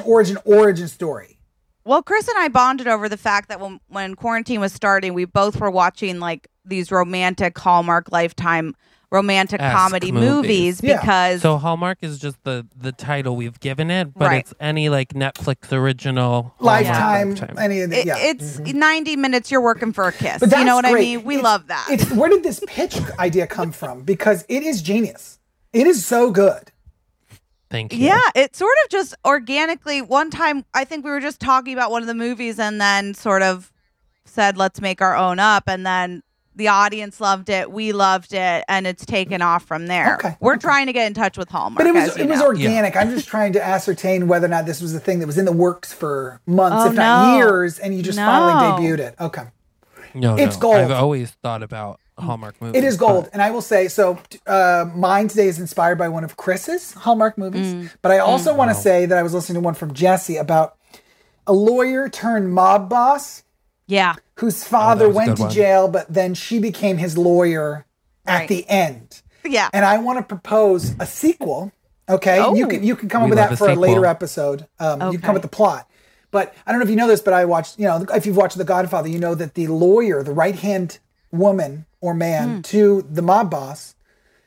origin story. Well, Chris and I bonded over the fact that when quarantine was starting, we both were watching like these romantic Hallmark Lifetime romantic Esque comedy movies Yeah. because So Hallmark is just the title we've given it, but Right. it's any like Netflix original Hallmark Lifetime, any of the, it's 90 minutes you're working for a kiss. But You know that's what great. I mean? We love that. Where did this pitch idea come from? Because it is genius. It is so good. Thank you. Yeah, it sort of just organically. One time, I think we were just talking about one of the movies and then sort of said, let's make our own up. And then the audience loved it. We loved it. And it's taken off from there. Okay, We're trying to get in touch with Hallmark. But it was as you it was know. organic. I'm just trying to ascertain whether or not this was a thing that was in the works for months, Oh, if not no. years, and you just No. finally debuted it. Okay. No, It's no. gold. I've always thought about Hallmark movies. It is gold. And I will say, so mine today is inspired by one of Chris's Hallmark movies. But I also want to say that I was listening to one from Jesse about a lawyer turned mob boss Yeah. whose father was a went good to one. jail, but then she became his lawyer at Right. the end. Yeah. And I want to propose a sequel. Okay, Oh. you can come up We with love that a for a later sequel. episode. You can Okay. come with the plot. But I don't know if you know this, but I watched. If you've watched The Godfather, you know that the lawyer, the right hand woman or man to the mob boss,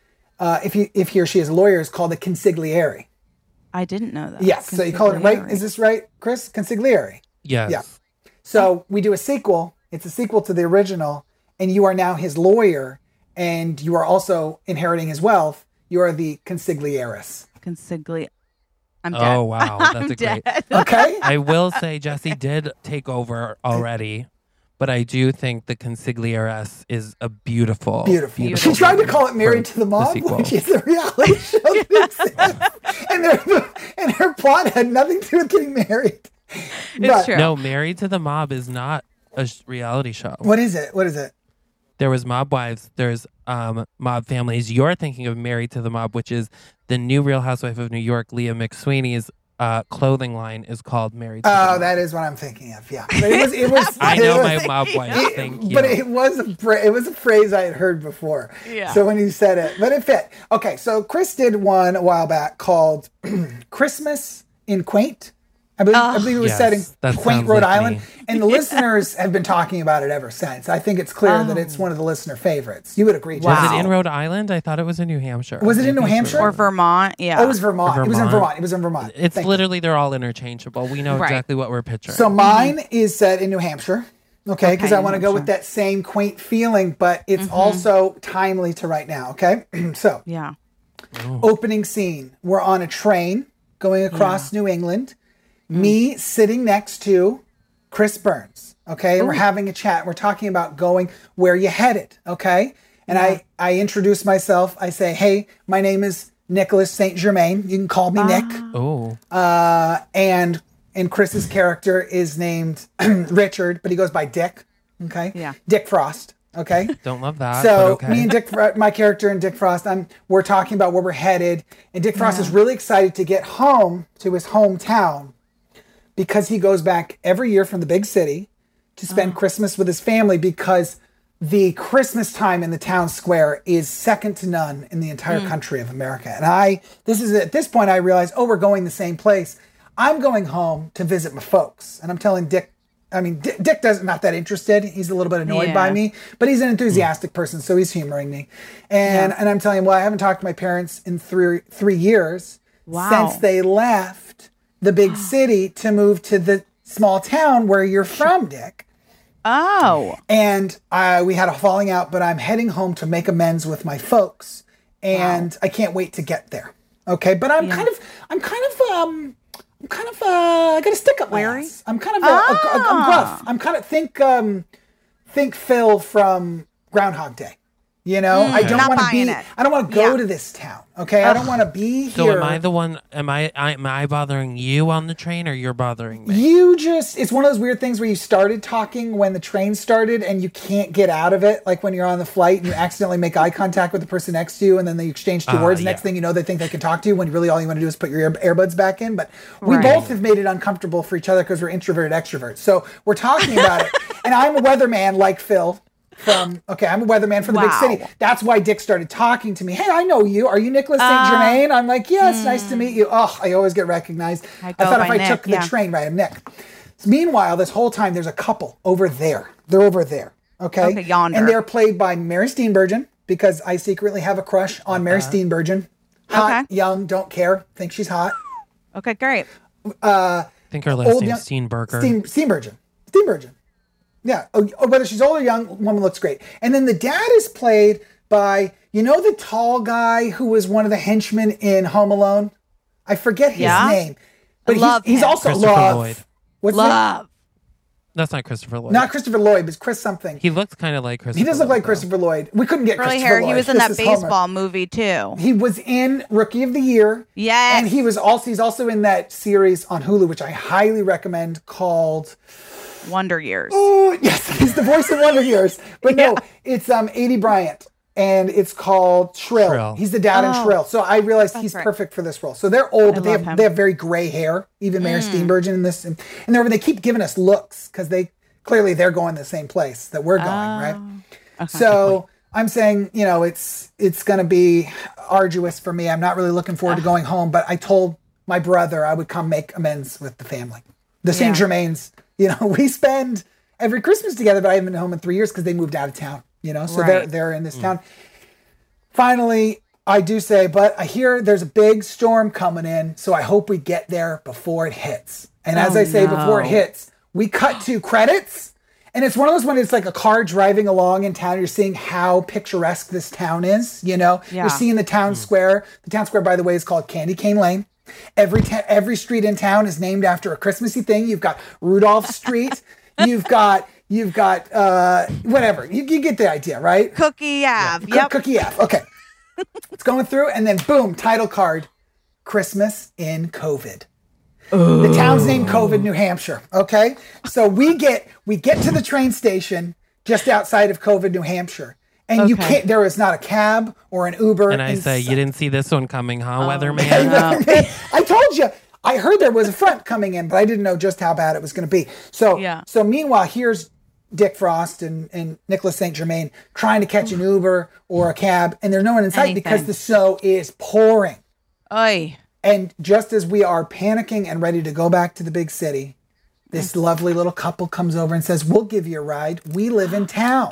if he or she is a lawyer, is called a consigliere. I didn't know that. Yes, so you call it right. Is this right, Chris? Consigliere. Yes. Yeah. So we do a sequel. It's a sequel to the original, and you are now his lawyer, and you are also inheriting his wealth. You are the consiglieres. Consigli. I'm dead. Oh, wow. That's I'm a great. dead. Okay. I will say Jesse did take over already, but I do think the Consiglieres is a beautiful. Beautiful. She tried to call it Married to the Mob, sequel. which is a reality show that exists. And her plot had nothing to do with getting married. It's true. No, Married to the Mob is not a reality show. What is it? There was Mob Wives. There's Mob Families. You're thinking of Married to the Mob, which is the new Real Housewife of New York. Leah McSweeney's clothing line is called Married to the Mob. Oh, that is what I'm thinking of. Yeah. But it was I it know was- my Mob Wives. Thank you. But it was a phrase I had heard before. Yeah. So when you said it, but it fit. Okay, so Chris did one a while back called Christmas in Quaint. I believe it was Yes, set in that Quaint, sounds Rhode like Island. me. And the listeners have been talking about it ever since. I think it's clear that it's one of the listener favorites. You would agree, Wow. Jesse. Was it in Rhode Island? I thought it was in New Hampshire. Was it in New Maybe Hampshire? Or Vermont. Yeah. Oh, it was Vermont. It was in Vermont. Vermont. It was in Vermont. It's Thank you. literally, they're all interchangeable. We know Right. exactly what we're picturing. So mine is set in New Hampshire. Okay, because I New want to go with that same quaint feeling, but it's also timely to right now. Okay, so Yeah. opening scene: we're on a train going across New England. me sitting next to Chris Burns. Okay. And we're having a chat. We're talking about going where you headed. Okay. And I introduce myself. I say, hey, my name is Nicholas St. Germain. You can call me Nick. Oh. And Chris's character is named Richard, but he goes by Dick. Okay. Yeah. Dick Frost. Okay. Don't love that. So but okay. me and Dick, my character and Dick Frost, we're talking about where we're headed. And Dick Frost is really excited to get home to his hometown because he goes back every year from the big city to spend Christmas with his family because the Christmas time in the town square is second to none in the entire country of America. And at this point I realized, we're going the same place. I'm going home to visit my folks. And I'm telling Dick, Dick doesn't not that interested. He's a little bit annoyed by me, but he's an enthusiastic person, so he's humoring me. And I'm telling him, well, I haven't talked to my parents in three years since they left the big city to move to the small town where you're from, Dick. Oh. And we had a falling out, but I'm heading home to make amends with my folks, and I can't wait to get there. Okay, but I got a stick up my ass. I'm kind of I'm gruff. I'm kind of think Phil from Groundhog Day. You know, I don't want to be. I don't want to go to this town. Okay, I don't want to be here. So am I the one? Am I bothering you on the train, or you're bothering me? It's one of those weird things where you started talking when the train started, and you can't get out of it. Like when you're on the flight and you accidentally make eye contact with the person next to you, and then they exchange two words. Next thing you know, they think they can talk to you when really all you want to do is put your earbuds back in. But we both have made it uncomfortable for each other because we're introverted extroverts. So we're talking about it, and I'm a weatherman like Phil. I'm a weatherman from the big city. That's why Dick started talking to me. Hey, I know you. Are you Nicholas St. Germain? I'm like, yes, nice to meet you. Oh, I always get recognized. I thought if I took the train, right, I'm Nick. So meanwhile, this whole time, there's a couple over there. They're over there. Okay, yonder. And they're played by Mary Steenburgen because I secretly have a crush on Mary Steenburgen. Hot, young, don't care. Think she's hot. Okay, great. I think her last name's Steenburgen. Yeah, whether she's old or young, woman looks great. And then the dad is played by, the tall guy who was one of the henchmen in Home Alone? I forget his name. But he's also Lloyd. What's Love. That's not Christopher Lloyd. Not Christopher Lloyd, but it's Chris something. He looks kind of like Christopher He does look Lloyd, like Christopher Lloyd. We couldn't get Curly Christopher hair. Lloyd. He was in that baseball movie too. He was in Rookie of the Year. Yes. And he's also in that series on Hulu, which I highly recommend, called Wonder Years. Oh, yes, he's the voice of Wonder Years. But no, it's A.D. Bryant, and it's called Shrill. He's the dad in Shrill. So I realized he's perfect for this role. So they're old, but they have very gray hair. Even Mary Steenburgen in this, and they keep giving us looks because they're going the same place that we're going, right? Okay. So I'm saying, it's going to be arduous for me. I'm not really looking forward to going home, but I told my brother I would come make amends with the family. The St. Germains. We spend every Christmas together, but I haven't been home in 3 years because they moved out of town, so they're in this town. Finally, I do say, but I hear there's a big storm coming in, so I hope we get there before it hits. And as I say, before it hits, we cut to credits, and it's one of those when it's like a car driving along in town, you're seeing how picturesque this town is, You're seeing the town square. The town square, by the way, is called Candy Cane Lane. Every street in town is named after a Christmassy thing. You've got Rudolph Street. You've got whatever. You get the idea, right? Cookie Ave. Yep. Cookie Ave. Okay. It's going through, and then boom, title card: Christmas in COVID. Ooh. The town's named COVID, New Hampshire. Okay, so we get to the train station just outside of COVID, New Hampshire. And you can't, there is not a cab or an Uber. And I say, you didn't see this one coming, huh, weatherman? I told you. I heard there was a front coming in, but I didn't know just how bad it was going to be. So meanwhile, here's Dick Frost and Nicholas St. Germain trying to catch an Uber or a cab, and there's no one in sight because the snow is pouring. Oy. And just as we are panicking and ready to go back to the big city, this lovely little couple comes over and says, "We'll give you a ride. We live in town.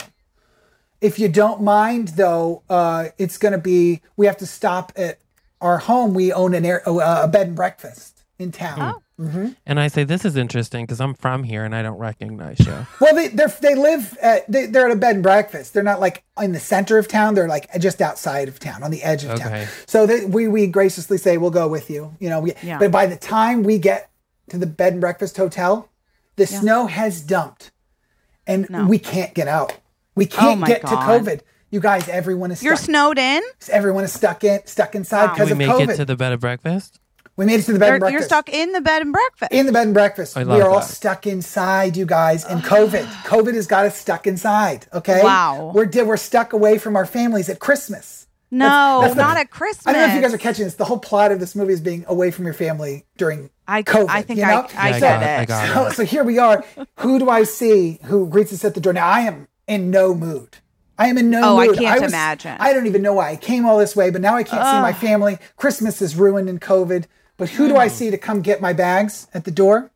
If you don't mind, though, it's going to be, we have to stop at our home. We own a bed and breakfast in town." Oh. Mm-hmm. And I say, this is interesting because I'm from here and I don't recognize you. Well, they live they're at a bed and breakfast. They're not like in the center of town. They're like just outside of town, on the edge of town. So we graciously say, "We'll go with you." But by the time we get to the bed and breakfast hotel. The snow has dumped and we can't get out. We can't get to COVID. You guys, everyone is stuck. You're snowed in? Everyone is stuck inside because of COVID. We make it to the bed and breakfast? We made it to the bed and breakfast. You're stuck in the bed and breakfast. In the bed and breakfast. We are all stuck inside, you guys. And COVID has got us stuck inside. Okay. Wow. We're stuck away from our families at Christmas. Not at Christmas. I don't know if you guys are catching this. The whole plot of this movie is being away from your family during COVID. I think I get it. So here we are. Who do I see who greets us at the door? Now I am in no mood. I am in no mood. I can't imagine. I don't even know why I came all this way, but now I can't see my family. Christmas is ruined in COVID. But who do I see to come get my bags at the door?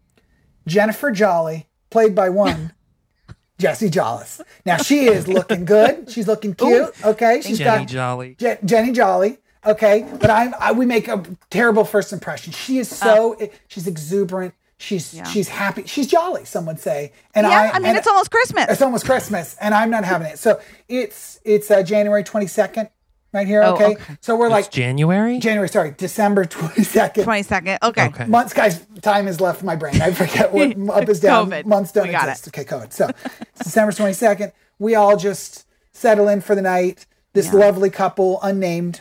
Jennifer Jolly, played by one Jessie Jollis. Now she is looking good. She's looking cute. Okay, she's Jenny Jolly. Jenny Jolly. Okay, but we make a terrible first impression. She is she's exuberant. She's happy. She's jolly, some would say. And it's almost Christmas. It's almost Christmas, and I'm not having it. So it's January 22nd. Right here, okay? So we're like January, December 22nd. 22nd, okay. Months, guys, time is left in my brain. I forget what up is down. COVID. Months don't exist. Okay, COVID. So it's December 22nd. We all just settle in for the night. This lovely couple, unnamed,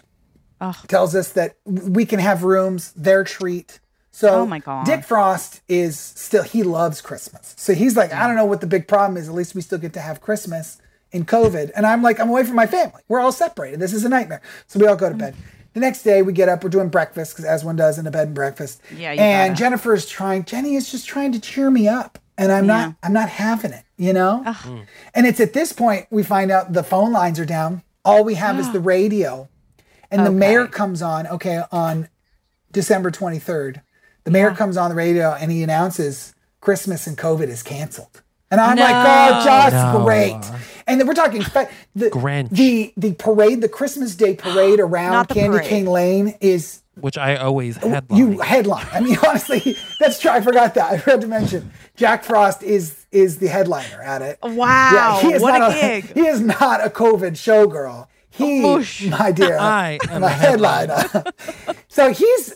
tells us that we can have rooms, their treat. So oh my God. Dick Frost he loves Christmas. So he's like, I don't know what the big problem is. At least we still get to have Christmas in COVID. And I'm like, I'm away from my family. We're all separated. This is a nightmare. So we all go to bed. The next day we get up, we're doing breakfast, because as one does in a bed and breakfast. Yeah, and Jenny is just trying to cheer me up. And I'm not having it, you know? And it's at this point we find out the phone lines are down. All we have is the radio. And the mayor comes on, on December 23rd. The mayor comes on the radio and he announces Christmas and COVID is canceled. And I'm great. And then we're talking the parade, the Christmas Day parade around Candy Cane Lane is... Which I always headline. You headline. I mean, honestly, that's true. I forgot that. I forgot to mention. Jack Frost is the headliner at it. Wow. Yeah, what a gig. He is not a COVID showgirl. My dear, I am a headliner. So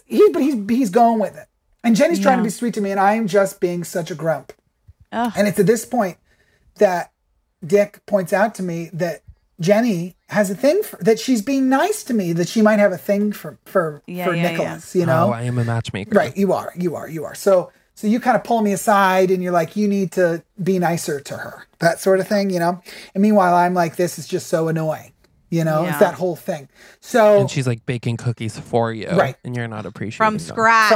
he's going with it. And Jenny's trying to be sweet to me, and I am just being such a grump. And it's at this point that Dick points out to me that Jenny has a thing that she's being nice to me, that she might have a thing for Nicholas, you know? Oh, I am a matchmaker. Right, you are. So you kind of pull me aside and you're like, you need to be nicer to her, that sort of thing, you know? And meanwhile, I'm like, this is just so annoying, you know? It's that whole thing. So and she's like baking cookies for you. Right. And you're not appreciating From scratch.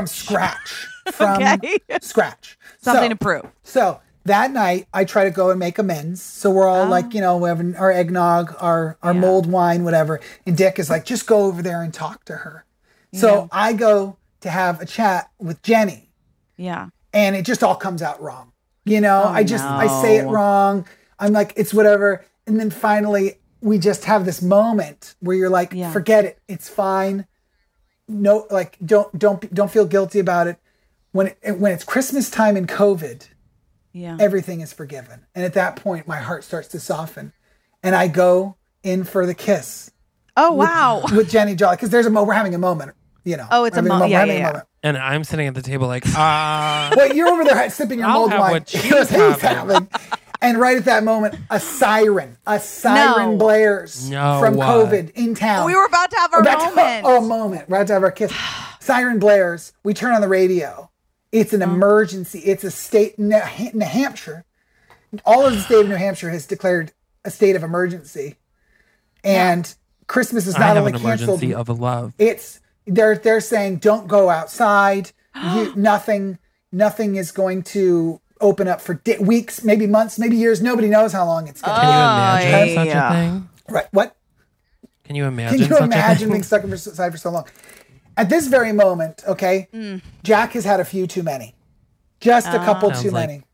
From scratch. Something to prove. So that night, I try to go and make amends. So we're all like, you know, we have our eggnog, our mulled wine, whatever. And Dick is like, just go over there and talk to her. So I go to have a chat with Jenny. Yeah. And it just all comes out wrong. You know, I say it wrong. I'm like, it's whatever. And then finally, we just have this moment where you're like, forget it. It's fine. No, like, don't feel guilty about it. When it's Christmas time in COVID, everything is forgiven. And at that point, my heart starts to soften. And I go in for the kiss. Oh, wow. With Jenny Jolly. Because we're having a moment, you know. Oh, it's a moment. Yeah. And I'm sitting at the table like, well, you're over there sipping your mulled wine. Here's having. And right at that moment, a siren blares from COVID in town. We were about to have our moment. Right to have our kiss. Siren blares. We turn on the radio. It's an emergency. It's a state, New Hampshire. All of the state of New Hampshire has declared a state of emergency. And Christmas is not only canceled. Emergency of love. They're saying don't go outside. Nothing is going to open up for weeks, maybe months, maybe years. Nobody knows how long it's going to be. Can you imagine such a thing? Right. What? Can you imagine being stuck inside for so long? At this very moment, Jack has had a few too many. Just a couple too many.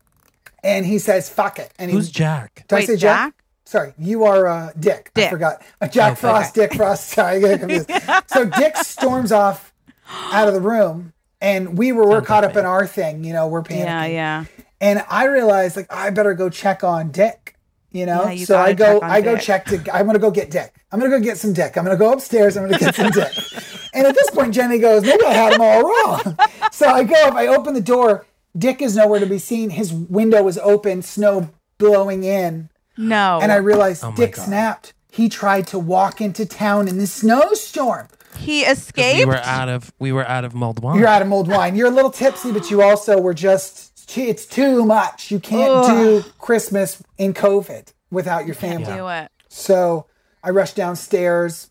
And he says, fuck it. And who's Jack? Did I say Jack? Sorry, you are Dick. I forgot. Jack Frost, Dick Frost. Sorry, I get confused. So Dick storms off out of the room, and we're caught up in our thing. You know, we're panicking. Yeah. And I realized, like, I better go check on Dick. You know, yeah, so I go check. I'm gonna go get Dick. I'm gonna go get some Dick. I'm gonna go upstairs. I'm gonna get some Dick. And at this point, Jenny goes, maybe I had them all wrong. So I go up, I open the door. Dick is nowhere to be seen. His window was open, snow blowing in. No. And I realized Dick God. snapped. He tried to walk into town in the snowstorm. He escaped. We were out of mulled wine. You're out of mulled wine. You're a little tipsy, but you also were just, it's too much. You can't do Christmas in COVID without your family. Do it. So I rushed downstairs.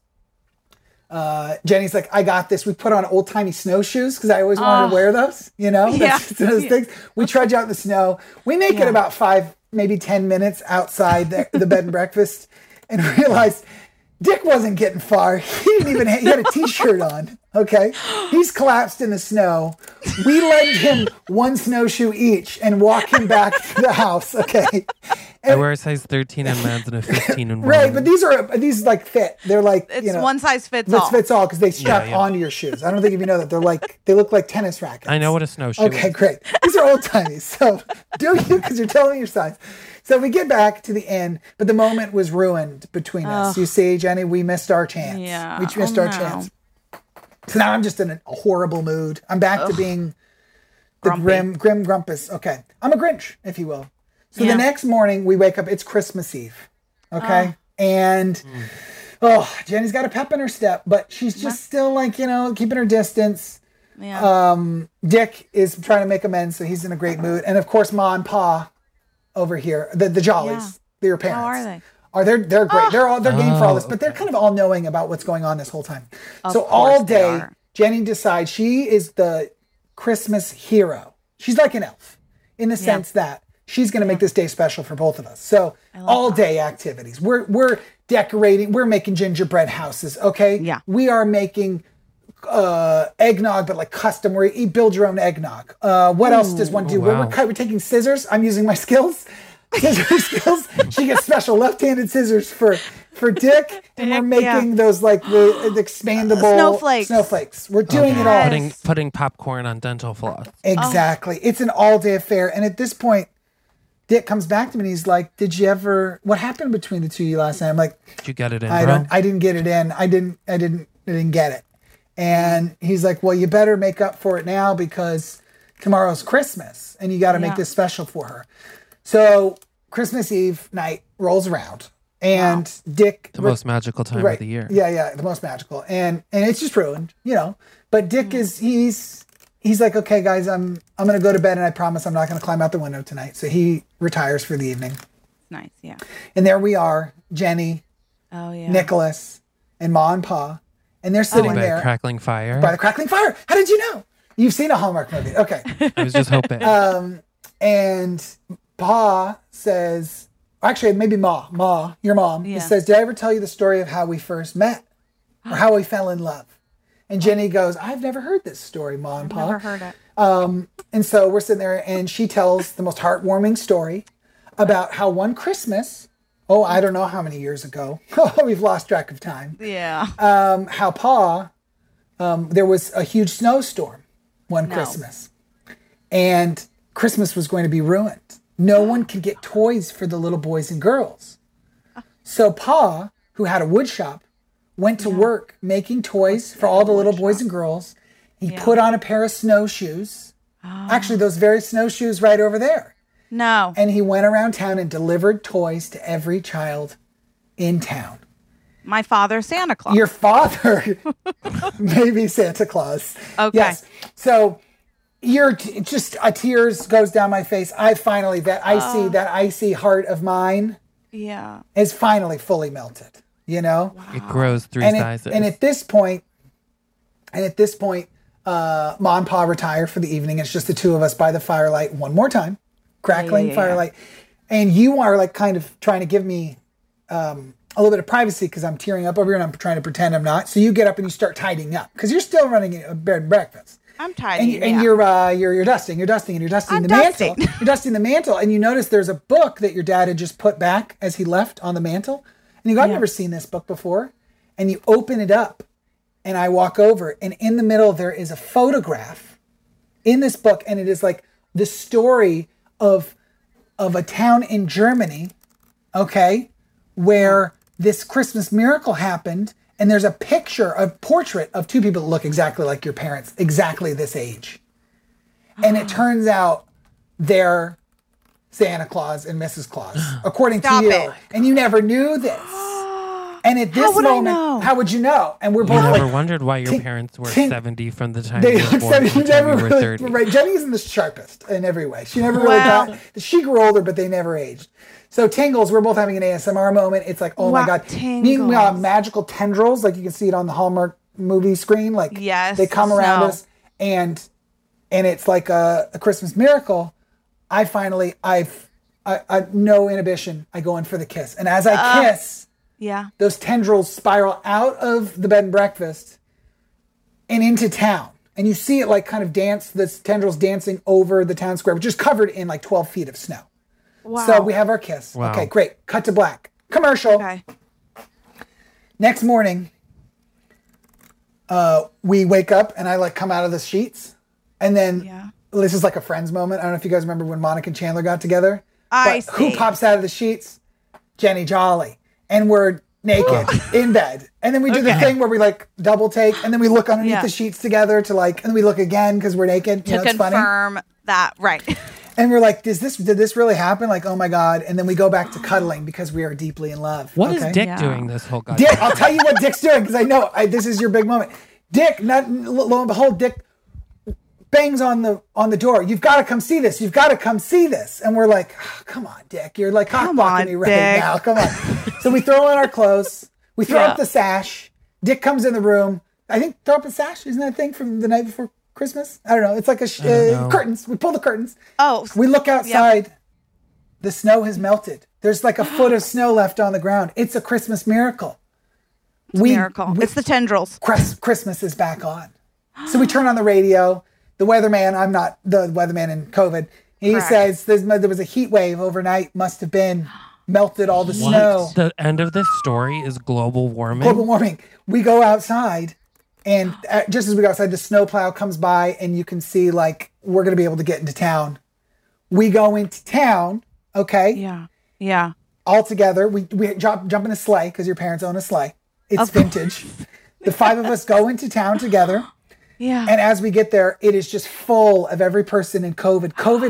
Jenny's like, I got this. We put on old timey snowshoes because I always wanted to wear those. You know, that's those things. We trudge out in the snow. We make it about 5, maybe 10 minutes outside the bed and breakfast, and realized Dick wasn't getting far. He had a t-shirt on. Okay. He's collapsed in the snow. We lend him one snowshoe each and walk him back to the house. Okay. I wear a size 13 in men's and a 15 in women's. Right. But these like fit. They're like, It's one size fits all. Fits all because they strap onto your shoes. I don't think if you know that they look like tennis rackets. I know what a snowshoe Okay, is. great. These are old timey. So do you, because you're telling me your size. So we get back to the inn, but the moment was ruined between us. You see, Jenny, we missed our chance. Yeah. We missed our chance. So now I'm just in a horrible mood. I'm back to being the grim grumpus. Okay. I'm a Grinch, if you will. So the next morning we wake up, it's Christmas Eve. Okay. And Jenny's got a pep in her step, but she's just still like, keeping her distance. Yeah. Dick is trying to make amends, so he's in a great mood. And of course, Ma and Pa over here, the Jollies, their parents. How are they? They're great. They're game for all this, but they're kind of all knowing about what's going on this whole time. So all day, Jenny decides she is the Christmas hero. She's like an elf in the sense that she's going to make this day special for both of us. So all day activities. We're decorating. We're making gingerbread houses. Okay. Yeah. We are making eggnog, but like custom, where you build your own eggnog. What else does one do? Wow. We're taking scissors. I'm using my skills. Scissor skills. She gets special left-handed scissors for Dick, and we're making those like the expandable snowflakes. We're doing it all. Putting popcorn on dental floss. Exactly. It's an all-day affair, and at this point, Dick comes back to me and he's like, what happened between the two of you last night? I'm like, Did you get it in, I didn't get it in. I didn't get it. And he's like, well, you better make up for it now because tomorrow's Christmas and you got to make this special for her. So Christmas Eve night rolls around and Dick... The most magical time of the year. Yeah, the most magical. And it's just ruined, But Dick he's like, okay, guys, I'm going to go to bed and I promise I'm not going to climb out the window tonight. So he retires for the evening. Nice, yeah. And there we are, Jenny, Nicholas, and Ma and Pa. And they're sitting there. By the crackling fire. By the crackling fire. How did you know? You've seen a Hallmark movie. Okay. I was just hoping. And Pa says, actually, maybe Ma, your mom, says, did I ever tell you the story of how we first met? Or how we fell in love? And Jenny goes, I've never heard this story, Ma and Pa. Never heard it. And so we're sitting there and she tells the most heartwarming story about how one Christmas, I don't know how many years ago. We've lost track of time. Yeah. How Pa, there was a huge snowstorm one Christmas. And Christmas was going to be ruined. No one could get toys for the little boys and girls. So Pa, who had a wood shop, went to work making toys for all the little boys and girls. He put on a pair of snowshoes. Actually, those very snowshoes right over there. No. And he went around town and delivered toys to every child in town. My father, Santa Claus. Your father, maybe Santa Claus. Okay. Yes. So tears goes down my face. I finally, that icy heart of mine is finally fully melted, Wow. It grows three sizes. And at this point, Ma and Pa retire for the evening. It's just the two of us by the firelight one more time. Crackling firelight. And you are like kind of trying to give me a little bit of privacy because I'm tearing up over here and I'm trying to pretend I'm not. So you get up and you start tidying up because you're still running a bed and breakfast. I'm tidying. And you're dusting the mantle. You're dusting the mantle and you notice there's a book that your dad had just put back as he left on the mantle. And you go, I've never seen this book before. And you open it up and I walk over and in the middle there is a photograph in this book and it is like the story of a town in Germany, okay, where this Christmas miracle happened and there's a portrait of two people that look exactly like your parents, exactly this age. And it turns out they're Santa Claus and Mrs. Claus, according to you. And you never knew this. And at this moment, how would you know? And we're both never wondered why your parents were 70 from the time they you were born to the time you were 30. Right, Jenny isn't the sharpest in every way. She never really got. She grew older, but they never aged. So Tingles, we're both having an ASMR moment. It's like, oh my God. Meanwhile, magical tendrils, like you can see it on the Hallmark movie screen. Like they come around us, and it's like a Christmas miracle. I've no inhibition. I go in for the kiss, and as I kiss. Yeah. Those tendrils spiral out of the bed and breakfast and into town. And you see it like kind of dance, this tendrils dancing over the town square, which is covered in like 12 feet of snow. Wow. So we have our kiss. Wow. Okay, great. Cut to black. Commercial. Okay. Next morning, we wake up and I like come out of the sheets. And then this is like a Friends moment. I don't know if you guys remember when Monica and Chandler got together. But who pops out of the sheets? Jenny Jolly. And we're naked in bed. And then we do the thing where we like double take and then we look underneath the sheets together to like, and then we look again because we're naked. To confirm that, right. And we're like, did this really happen? Like, oh my God. And then we go back to cuddling because we are deeply in love. What is Dick doing this whole goddamn Dick, I'll tell you what Dick's doing because I know this is your big moment. Dick, lo and behold, Dick bangs on the door. You've got to come see this. You've got to come see this. And we're like, oh, come on, Dick. You're like cock-blocking me right now. Come on. So we throw on our clothes. We throw up the sash. Dick comes in the room. I think throw up a sash. Isn't that a thing from the night before Christmas? I don't know. It's like curtains. We pull the curtains. Oh. We look outside. Yep. The snow has melted. There's like a foot of snow left on the ground. It's a Christmas miracle. It's the tendrils. Christmas is back on. So we turn on the radio. The weatherman, I'm not the weatherman in COVID. He says there was a heat wave overnight, must have been melted all the snow. The end of this story is global warming. Global warming. We go outside, and just as we go outside, the snowplow comes by, and you can see like we're going to be able to get into town. We go into town, okay? Yeah. All together, we jump in a sleigh because your parents own a sleigh. It's vintage. The five of us go into town together. Yeah. And as we get there, it is just full of every person in COVID.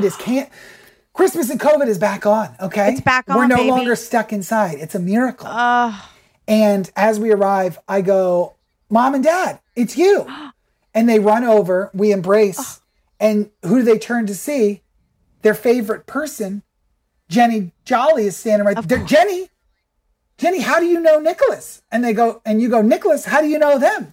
Christmas and COVID is back on, okay? It's back on, We're no longer stuck inside. It's a miracle. And as we arrive, I go, Mom and Dad, it's you. And they run over, we embrace. And who do they turn to see? Their favorite person, Jenny Jolly, is standing right there. Jenny, how do you know Nicholas? And they go, and you go, Nicholas, how do you know them?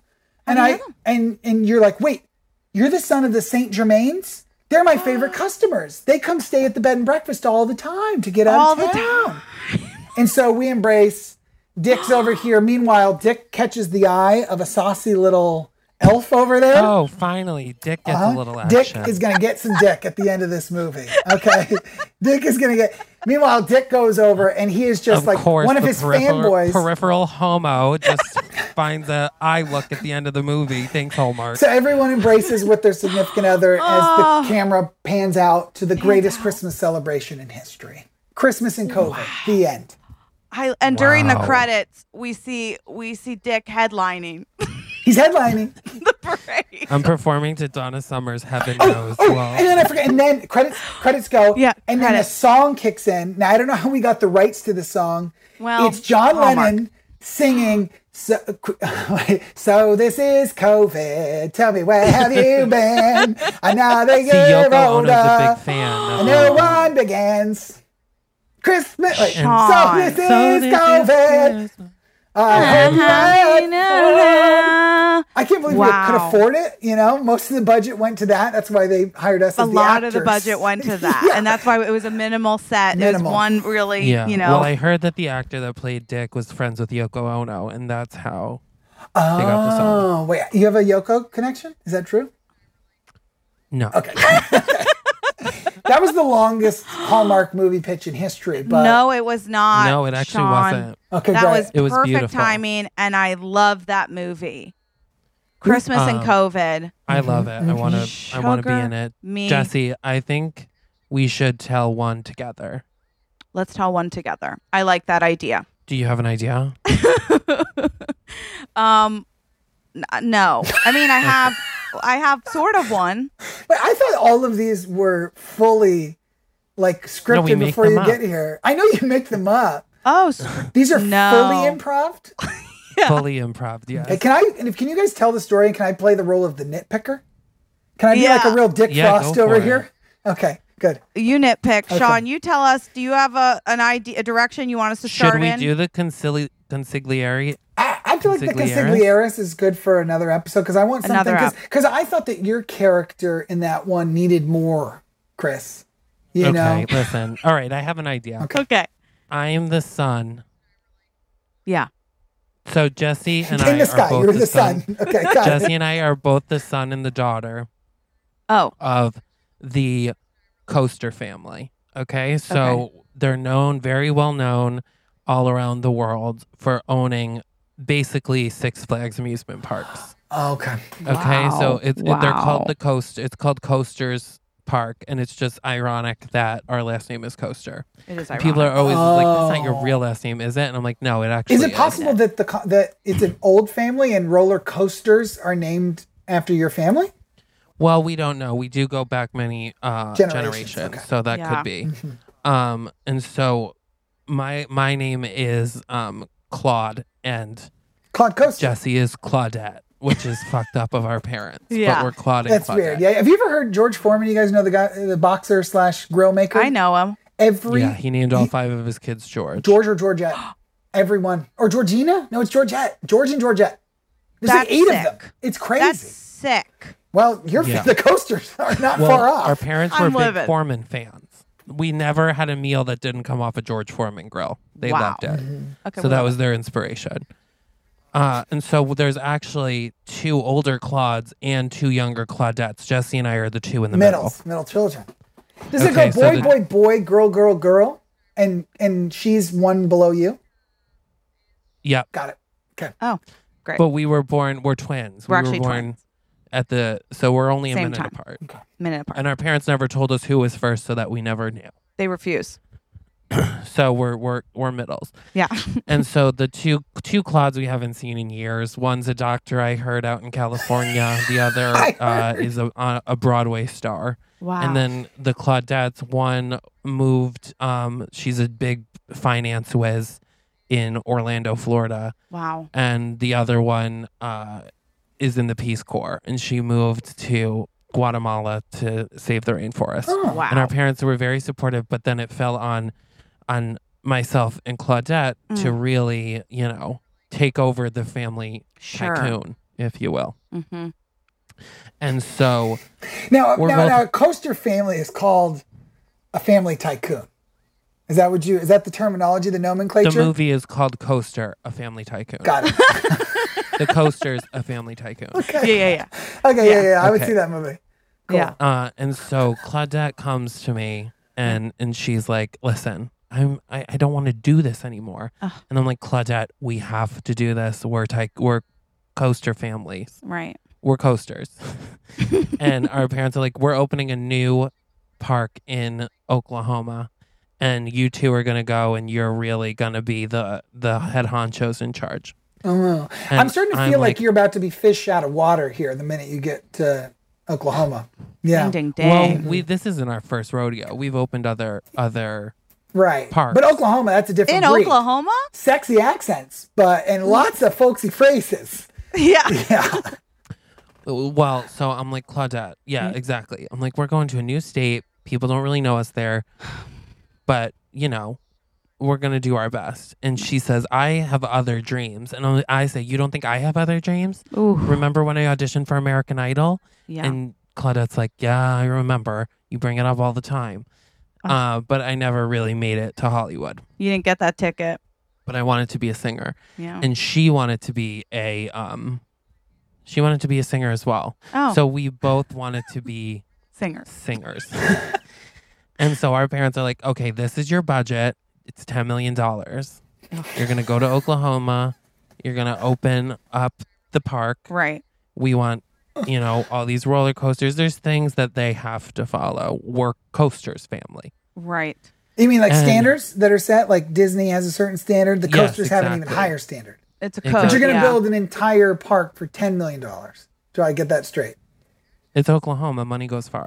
And and you're like, wait, you're the son of the St. Germains? They're my favorite customers. They come stay at the bed and breakfast all the time to get out of town. And so we embrace. Dick's over here. Meanwhile, Dick catches the eye of a saucy little elf over there. Oh, finally. Dick gets a little action. Dick is going to get some dick at the end of this movie. Okay. Dick is going to get... Meanwhile, Dick goes over and he is just one of his fanboys. Peripheral homo just finds an eye look at the end of the movie. Thanks, Hallmark. So everyone embraces with their significant other as the camera pans out to the greatest Christmas celebration in history. Christmas and COVID. Wow. The end. And during the credits, we see Dick headlining. He's headlining the parade. I'm performing to Donna Summer's Heaven Knows. Well. And then I forget. And then credits go. Yeah. And then a song kicks in. Now I don't know how we got the rights to the song. Well, it's John Lennon singing. So this is COVID. Tell me where have you been? Another year Yoko older. Ono's a big fan. A new one begins. Christmas. So this is COVID. I can't believe we could afford it. You know, most of the budget went to that. That's why they hired us. A lot of the budget went to that, and that's why it was a minimal set. It was one really, you know. Well, I heard that the actor that played Dick was friends with Yoko Ono, and that's how they got the song. Oh, wait, you have a Yoko connection? Is that true? No. Okay. That was the longest Hallmark movie pitch in history. But no, it was not. No, it actually wasn't. Okay, that great. was perfect beautiful timing, and I love that movie. Christmas and COVID. I love it. I want to be in it. Jesse, I think we should tell one together. Let's tell one together. I like that idea. Do you have an idea? No. I mean, I have sort of one. But I thought all of these were fully like scripted before you get here. I know you make them up. Oh, these are fully improv. Yeah. Fully improv. Yeah. Hey, can you guys tell the story? And can I play the role of the nitpicker? Can I be like a real Dick Frost over here? Okay, good. You nitpick, okay. Sean. You tell us. Do you have an idea, a direction you want us to start in? Should we do the consigliere? I feel like the consiglieres is good for another episode because I want something. Because I thought that your character in that one needed more, Chris. You know? Listen. All right, I have an idea. Okay. I am the son. Yeah. So Jesse and in I the sky. are both You're the the sun. Okay, got Jesse and I are both the son and the daughter. Of the Coaster family. Okay, so they're very well known all around the world for owning basically Six Flags amusement parks. Okay. Okay, so they're called the Coast. It's called Coasters Park, and it's just ironic that our last name is Coaster. It is ironic. People are always like, "That's not your real last name, is it?" And I'm like, "No, it actually is." It possible that that it's an old family and roller coasters are named after your family? Well, we don't know. We do go back many generations, so that could be. And so my name is Claude, and Claude Coaster. Jesse is Claudette, which is fucked up of our parents. Yeah, but we're Claude and That's Claudette. weird. Yeah, have you ever heard George Foreman? You guys know the guy, the boxer / grill maker. I know him. He named all 5 of his kids George. George or Georgette. Everyone. Or Georgina? No, it's Georgette. George and Georgette. There's That's like 8 sick. of them. It's crazy. That's sick. Well, the coasters are not far off. Our parents were big Foreman fans. We never had a meal that didn't come off a George Foreman grill. They loved it. Okay, so that was their inspiration. And so there's actually 2 older Claudes and 2 younger Claudettes. Jesse and I are the 2 in the middle. Middle children. Does it go boy, girl, girl, girl, and she's one below you? Yep. Got it. Okay. Oh, great. But we're twins. We're we actually were born twins. so we're only a Same minute time. apart. Okay. Minute apart. And our parents never told us who was first, so that we never knew. They refuse. So we're middles. Yeah. And so the two Claudes we haven't seen in years. One's a doctor I heard out in California. The other is a Broadway star. Wow. And then the Claudettes, one moved. She's a big finance whiz in Orlando, Florida. Wow. And the other one is in the Peace Corps, and she moved to Guatemala to save the rainforest. Oh, wow. And our parents were very supportive, but then it fell on myself and Claudette to really, take over the family tycoon, if you will. Mm-hmm. And so now Coaster family is called a family tycoon. Is that the terminology, the nomenclature? The movie is called Coaster, a family tycoon. Got it. The Coaster's a family tycoon. Okay. Yeah. Okay, yeah. I would see that movie. Cool. Yeah. And so Claudette comes to me and she's like, "Listen, I don't want to do this anymore." And I'm like, "Claudette, we have to do this. We're Coaster families. Right. We're coasters." And our parents are like, "We're opening a new park in Oklahoma, and you 2 are going to go, and you're really going to be the head honchos in charge." Oh, I'm starting to feel like you're about to be fish out of water here the minute you get to Oklahoma. Yeah. Ding, ding, ding. Well, this isn't our first rodeo. We've opened other right parks. But Oklahoma, that's a different breed. Oklahoma? Sexy accents, and lots of folksy phrases. Yeah. Yeah. Well, so I'm like, Claudette, yeah, exactly. I'm like, we're going to a new state. People don't really know us there. But, we're going to do our best. And she says, "I have other dreams." And I say, "You don't think I have other dreams?" Ooh. Remember when I auditioned for American Idol? Yeah. And Claudette's like, "Yeah, I remember. You bring it up all the time." But I never really made it to Hollywood. You didn't get that ticket. But I wanted to be a singer. Yeah. And she wanted to be a singer as well. Oh. So we both wanted to be singers. And so our parents are like, "Okay, this is your budget. It's $10 million. You're going to go to Oklahoma. You're going to open up the park. Right. We want, all these roller coasters. There's things that they have to follow. We're Coasters family." Right. You mean like standards that are set? Like Disney has a certain standard. The coasters have an even higher standard. It's a code. But you're going to build an entire park for $10 million. Do I get that straight? It's Oklahoma. Money goes far.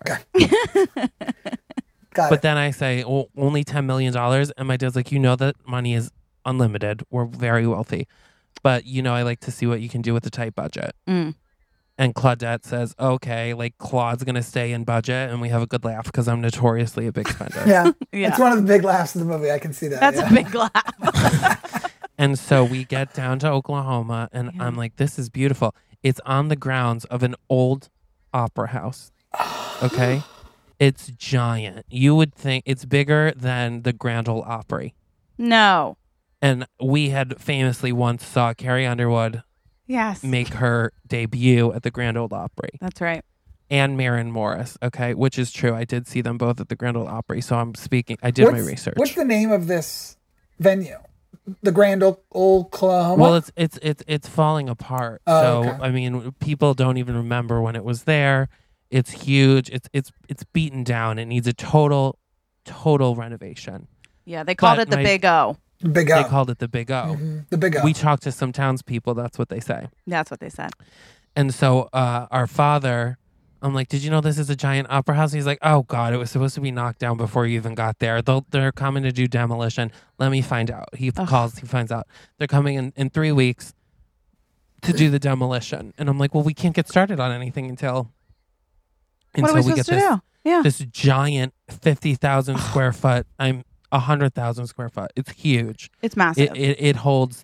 Got But it. then I say, well, only $10 million. And my dad's like, that money is unlimited. We're very wealthy. But, I like to see what you can do with a tight budget. Mm. And Claudette says, okay, like Claude's going to stay in budget. And we have a good laugh because I'm notoriously a big spender. Yeah. Yeah. It's one of the big laughs of the movie. I can see that. That's a big laugh. And so we get down to Oklahoma and I'm like, this is beautiful. It's on the grounds of an old opera house. Okay. It's giant. You would think it's bigger than the Grand Ole Opry. No. And we had famously once saw Carrie Underwood Yes. make her debut at the Grand Ole Opry. That's right. And Maren Morris, okay, which is true. I did see them both at the Grand Ole Opry, so I did my research. What's the name of this venue? The Grand Ole Oklahoma? Well, it's falling apart. Oh, so okay. I mean, people don't even remember when it was there. It's huge. It's beaten down. It needs a total renovation. Yeah, they called But it the Big O. Big O. They called it the Big O. The Big O. We talked to some townspeople. That's what they say. That's what they said. And so our father, I'm like, did you know this is a giant opera house? He's like, oh God, it was supposed to be knocked down before you even got there. They're coming to do demolition. Let me find out. He calls, he finds out. They're coming in 3 weeks to do the demolition. And I'm like, well, we can't get started on anything until What are we supposed to do? Yeah. this giant 50,000 square foot, 100,000 square foot. It's huge. It's massive. It holds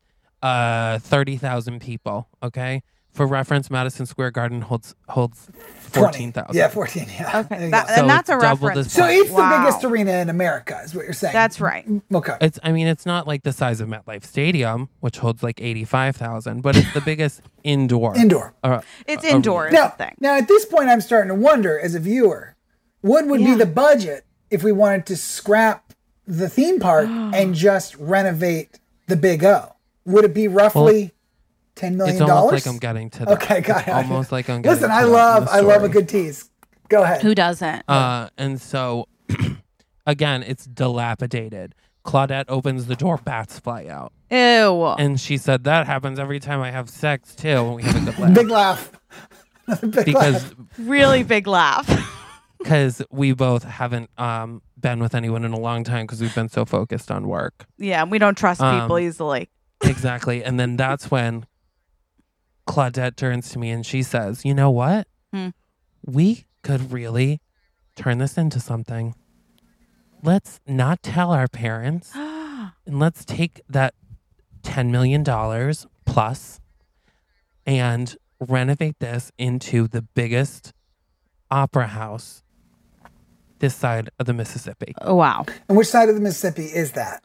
30,000 people. Okay. For reference, Madison Square Garden holds 14,000. Yeah, 14. Yeah. Okay. There you That- go. So and that's a double reference. this So point. it's Wow. the biggest arena in America, is what you're saying. That's right. Okay. It's not like the size of MetLife Stadium, which holds like 85,000, but it's the biggest indoor. Indoor. It's indoor is Now, the thing. now, at this point, I'm starting to wonder, as a viewer, what would be the budget if we wanted to scrap the theme park and just renovate the Big O? Would it be roughly $10 million? It's almost like I'm getting to that. Okay, got It's it. almost like I'm getting Listen, to I that in love the a story. good tease. Go ahead. Who doesn't? And so, again, it's dilapidated. Claudette opens the door, bats fly out. Ew. And she said, that happens every time I have sex, too. And we have a good laugh. Big laugh. Big because laugh. Really big laugh. we both haven't been with anyone in a long time because we've been so focused on work. Yeah, we don't trust people easily. Exactly. And then that's when Claudette turns to me and she says, you know what? We could really turn this into something. Let's not tell our parents and let's take that $10 million plus and renovate this into the biggest opera house this side of the Mississippi. Oh, wow. And which side of the Mississippi is that?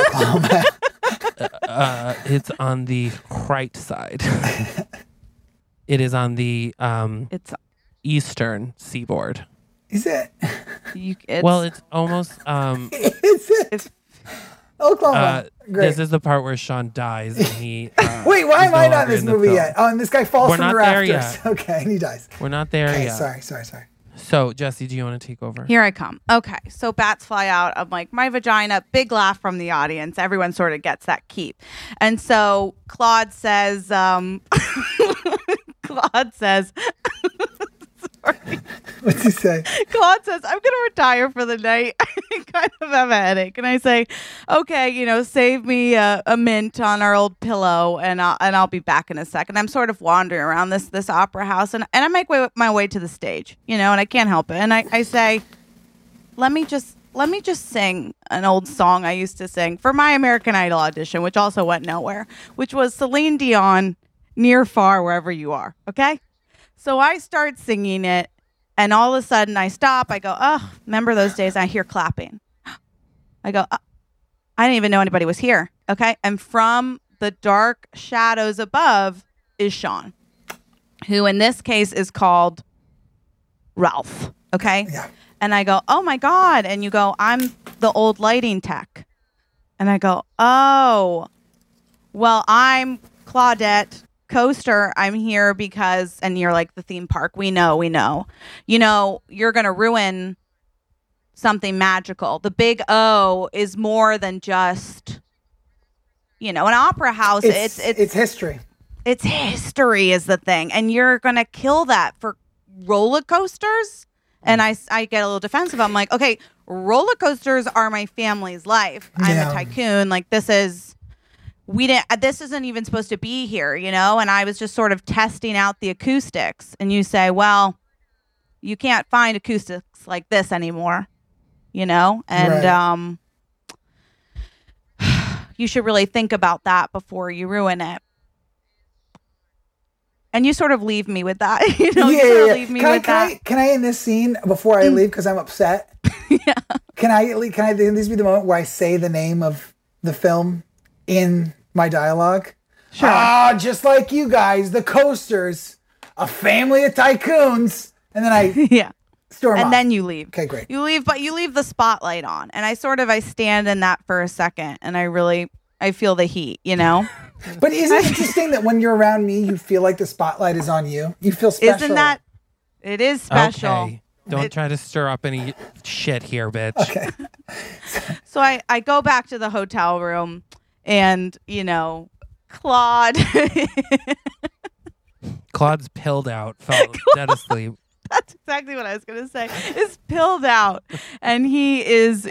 It's on the right side. It is on the It's eastern seaboard. Is it? Well, it's almost Is it? Oklahoma. Great. this is the part where Sean dies and he Wait, why he's am no I not longer in this in the movie film. yet? Oh, and this guy falls We're from the not there rafters. yet. Okay, and he dies. We're not there Okay, yet. sorry. So, Jesse, do you want to take over? Here I come. Okay, so bats fly out. I'm like, my vagina, big laugh from the audience. Everyone sort of gets that keep. And so Claude says, sorry. What's he say? Claude says, I'm going to retire for the night. I kind of have a headache. And I say, okay, save me a mint on our old pillow and I'll be back in a second. I'm sort of wandering around this opera house and I make my way to the stage, and I can't help it. And I say, let me just sing an old song I used to sing for my American Idol audition, which also went nowhere, which was Celine Dion, Near, Far, Wherever You Are. Okay. So I start singing it, and all of a sudden I stop. I go, oh, remember those days? I hear clapping. I go, I didn't even know anybody was here. Okay. And from the dark shadows above is Sean, who in this case is called Ralph. Okay. Yeah. And I go, oh my God. And you go, I'm the old lighting tech. And I go, oh, well, I'm Claudette Coaster. I'm here because, and you're like, the theme park. We know. You're going to ruin something magical. The Big O is more than just an opera house. It's history. It's history is the thing, and you're gonna kill that for roller coasters. And I get a little defensive. I'm like, okay, roller coasters are my family's life. I'm a tycoon. Like this isn't even supposed to be here, And I was just sort of testing out the acoustics. And you say, well, you can't find acoustics like this anymore, And right. You should really think about that before you ruin it. And you sort of leave me with that. Leave me with that. Can I in this scene before I leave because I'm upset? Yeah. Can I at least be the moment where I say the name of the film in my dialogue? Sure. Just like you guys, the Coasters, a family of tycoons, and then I storm off. And then you leave. Okay, great. You leave, but you leave the spotlight on, and I stand in that for a second, and I feel the heat, But isn't it interesting that when you're around me, you feel like the spotlight is on you? You feel special. Isn't that? It is special. Okay. Don't try to stir up any shit here, bitch. Okay. So I go back to the hotel room, and Claude. Claude's pilled out, fell dead asleep. That's exactly what I was gonna say. Is pilled out, and he is,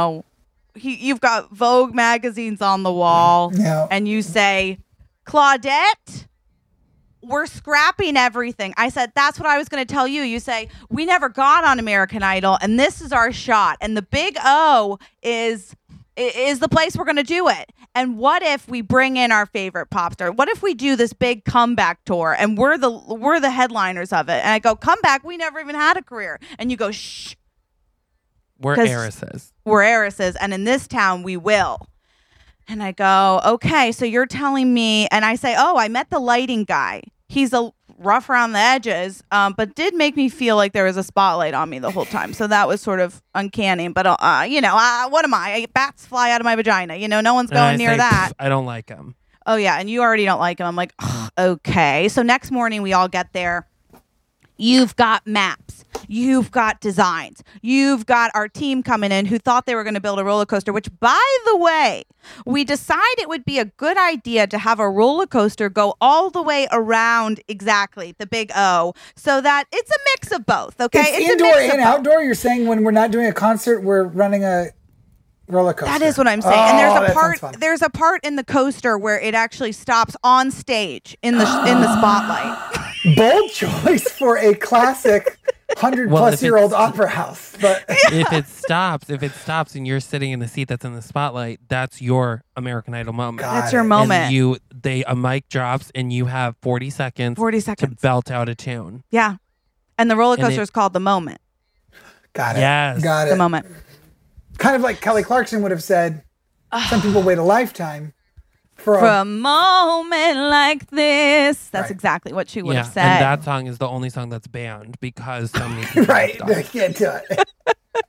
you've got Vogue magazines on the wall, and you say, Claudette, we're scrapping everything. I said, that's what I was going to tell you. You say, we never got on American Idol, and this is our shot. And the Big O is the place we're going to do it. And what if we bring in our favorite pop star? What if we do this big comeback tour, and we're the headliners of it? And I go, comeback? We never even had a career. And you go, shh. We're heiresses. We're heiresses, and in this town, we will. And I go, okay, so you're telling me, and I say, I met the lighting guy. He's a rough around the edges, but did make me feel like there was a spotlight on me the whole time. So that was sort of uncanny. But, what am I? Bats fly out of my vagina. No one's going near that. I don't like him. Oh, yeah, and you already don't like him. I'm like, okay. So next morning, we all get there. You've got maps. You've got designs. You've got our team coming in who thought they were going to build a roller coaster, which, by the way, we decided it would be a good idea to have a roller coaster go all the way around exactly the Big O so that it's a mix of both, okay? It's indoor and outdoor? You're saying when we're not doing a concert, we're running a roller coaster. That is what I'm saying. And there's a part in the coaster where it actually stops on stage in the spotlight. Bold choice for a classic 100-plus-year-old opera house. But if it stops and you're sitting in the seat that's in the spotlight, that's your American Idol moment. That's your moment. And a mic drops and you have 40 seconds to belt out a tune. Yeah. And the roller coaster is called The Moment. Got it. Yes. Got it. The Moment. Kind of like Kelly Clarkson would have said, some people wait a lifetime for a moment like this. That's exactly what she would have said. And that song is the only song that's banned because so many people they can't do it.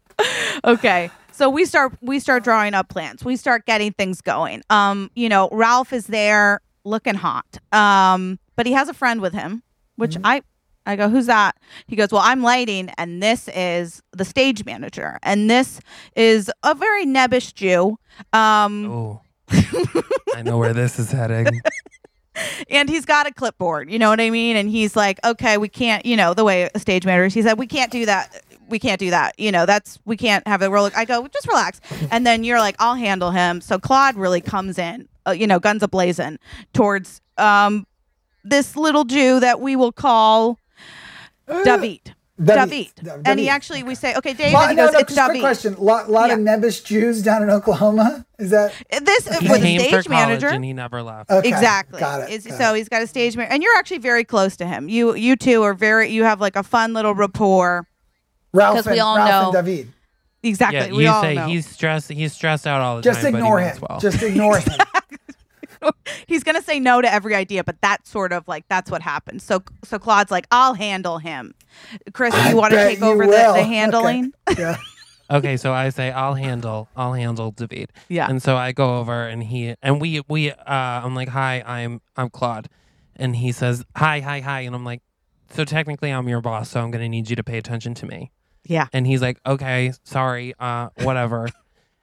Okay. So we start drawing up plans. We start getting things going. Ralph is there looking hot. But he has a friend with him, which I go, who's that? He goes, well, I'm lighting, and this is the stage manager. And this is a very nebbish Jew. I know where this is heading. And he's got a clipboard, you know what I mean? And he's like, okay, we can't, the way a stage manager is, he said, we can't do that. We can't do that. We can't have a roller. I go, just relax. And then you're like, I'll handle him. So Claude really comes in, guns a-blazing towards this little Jew that we will call David. And he actually, we say, okay, David, he goes, it's David. Quick question. Lot of nebbish Jews down in Oklahoma? Is that? This he was came a stage for manager. And he never left. Okay. Exactly. Got it. So he's got a stage manager. And you're actually very close to him. You two are you have like a fun little rapport. Ralph know. and David. Exactly. Yeah, we all say know. He's stressed out all the Just time. Ignore him. Just ignore him. He's going to say no to every idea, but that's sort of like, that's what happens. So Claude's like, I'll handle him. Chris, you want to take over the handling? Okay. Yeah. Okay, so I say I'll handle David. Yeah. And so I go over and I'm like, hi, I'm Claude. And he says, hi. And I'm like, so technically I'm your boss, so I'm going to need you to pay attention to me. Yeah. And he's like, okay, sorry, whatever.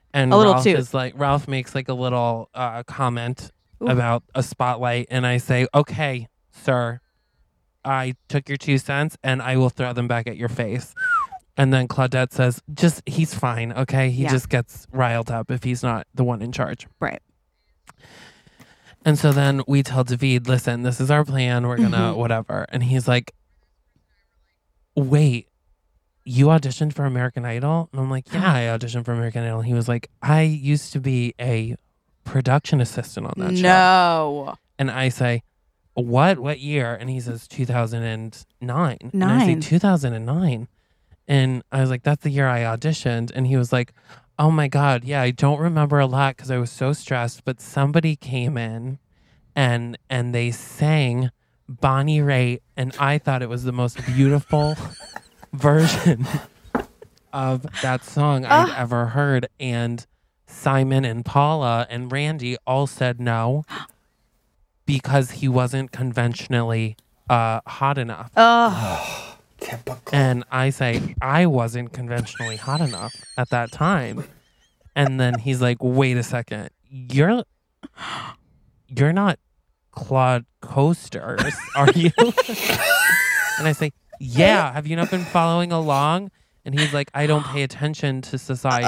And A little Ralph too. is like, Ralph makes like a little comment about a spotlight. And I say, okay, sir, I took your 2 cents and I will throw them back at your face. And then Claudette says, he's fine. Okay. He just gets riled up if he's not the one in charge. Right. And so then we tell David, listen, this is our plan. We're going to whatever. And he's like, wait, you auditioned for American Idol? And I'm like, yeah, I auditioned for American Idol. And he was like, I used to be a production assistant on that show. No. And I say, what year? And he says 2009. And I say 2009. And I was like, that's the year I auditioned. And he was like, oh my God, yeah, I don't remember a lot because I was so stressed. But somebody came in and they sang Bonnie Raitt. And I thought it was the most beautiful version of that song I'd ever heard. And Simon and Paula and Randy all said no because he wasn't conventionally hot enough. Typical. And I say, I wasn't conventionally hot enough at that time. And then he's like, wait a second. You're not Claude Coasters, are you? And I say, yeah, have you not been following along? And he's like, I don't pay attention to society.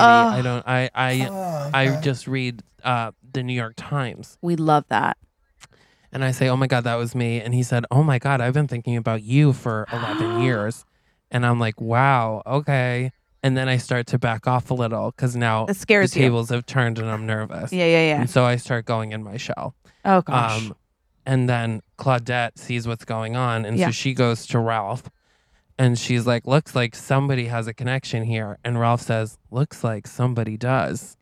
I just read the New York Times. We love that. And I say, oh my God, that was me. And he said, oh my God, I've been thinking about you for 11 years. And I'm like, wow, okay. And then I start to back off a little because now It scares the you. tables have turned and I'm nervous. Yeah. And so I start going in my shell. Oh, gosh. And then Claudette sees what's going on. And Yeah. so she goes to Ralph. And she's like, looks like somebody has a connection here. And Ralph says, looks like somebody does.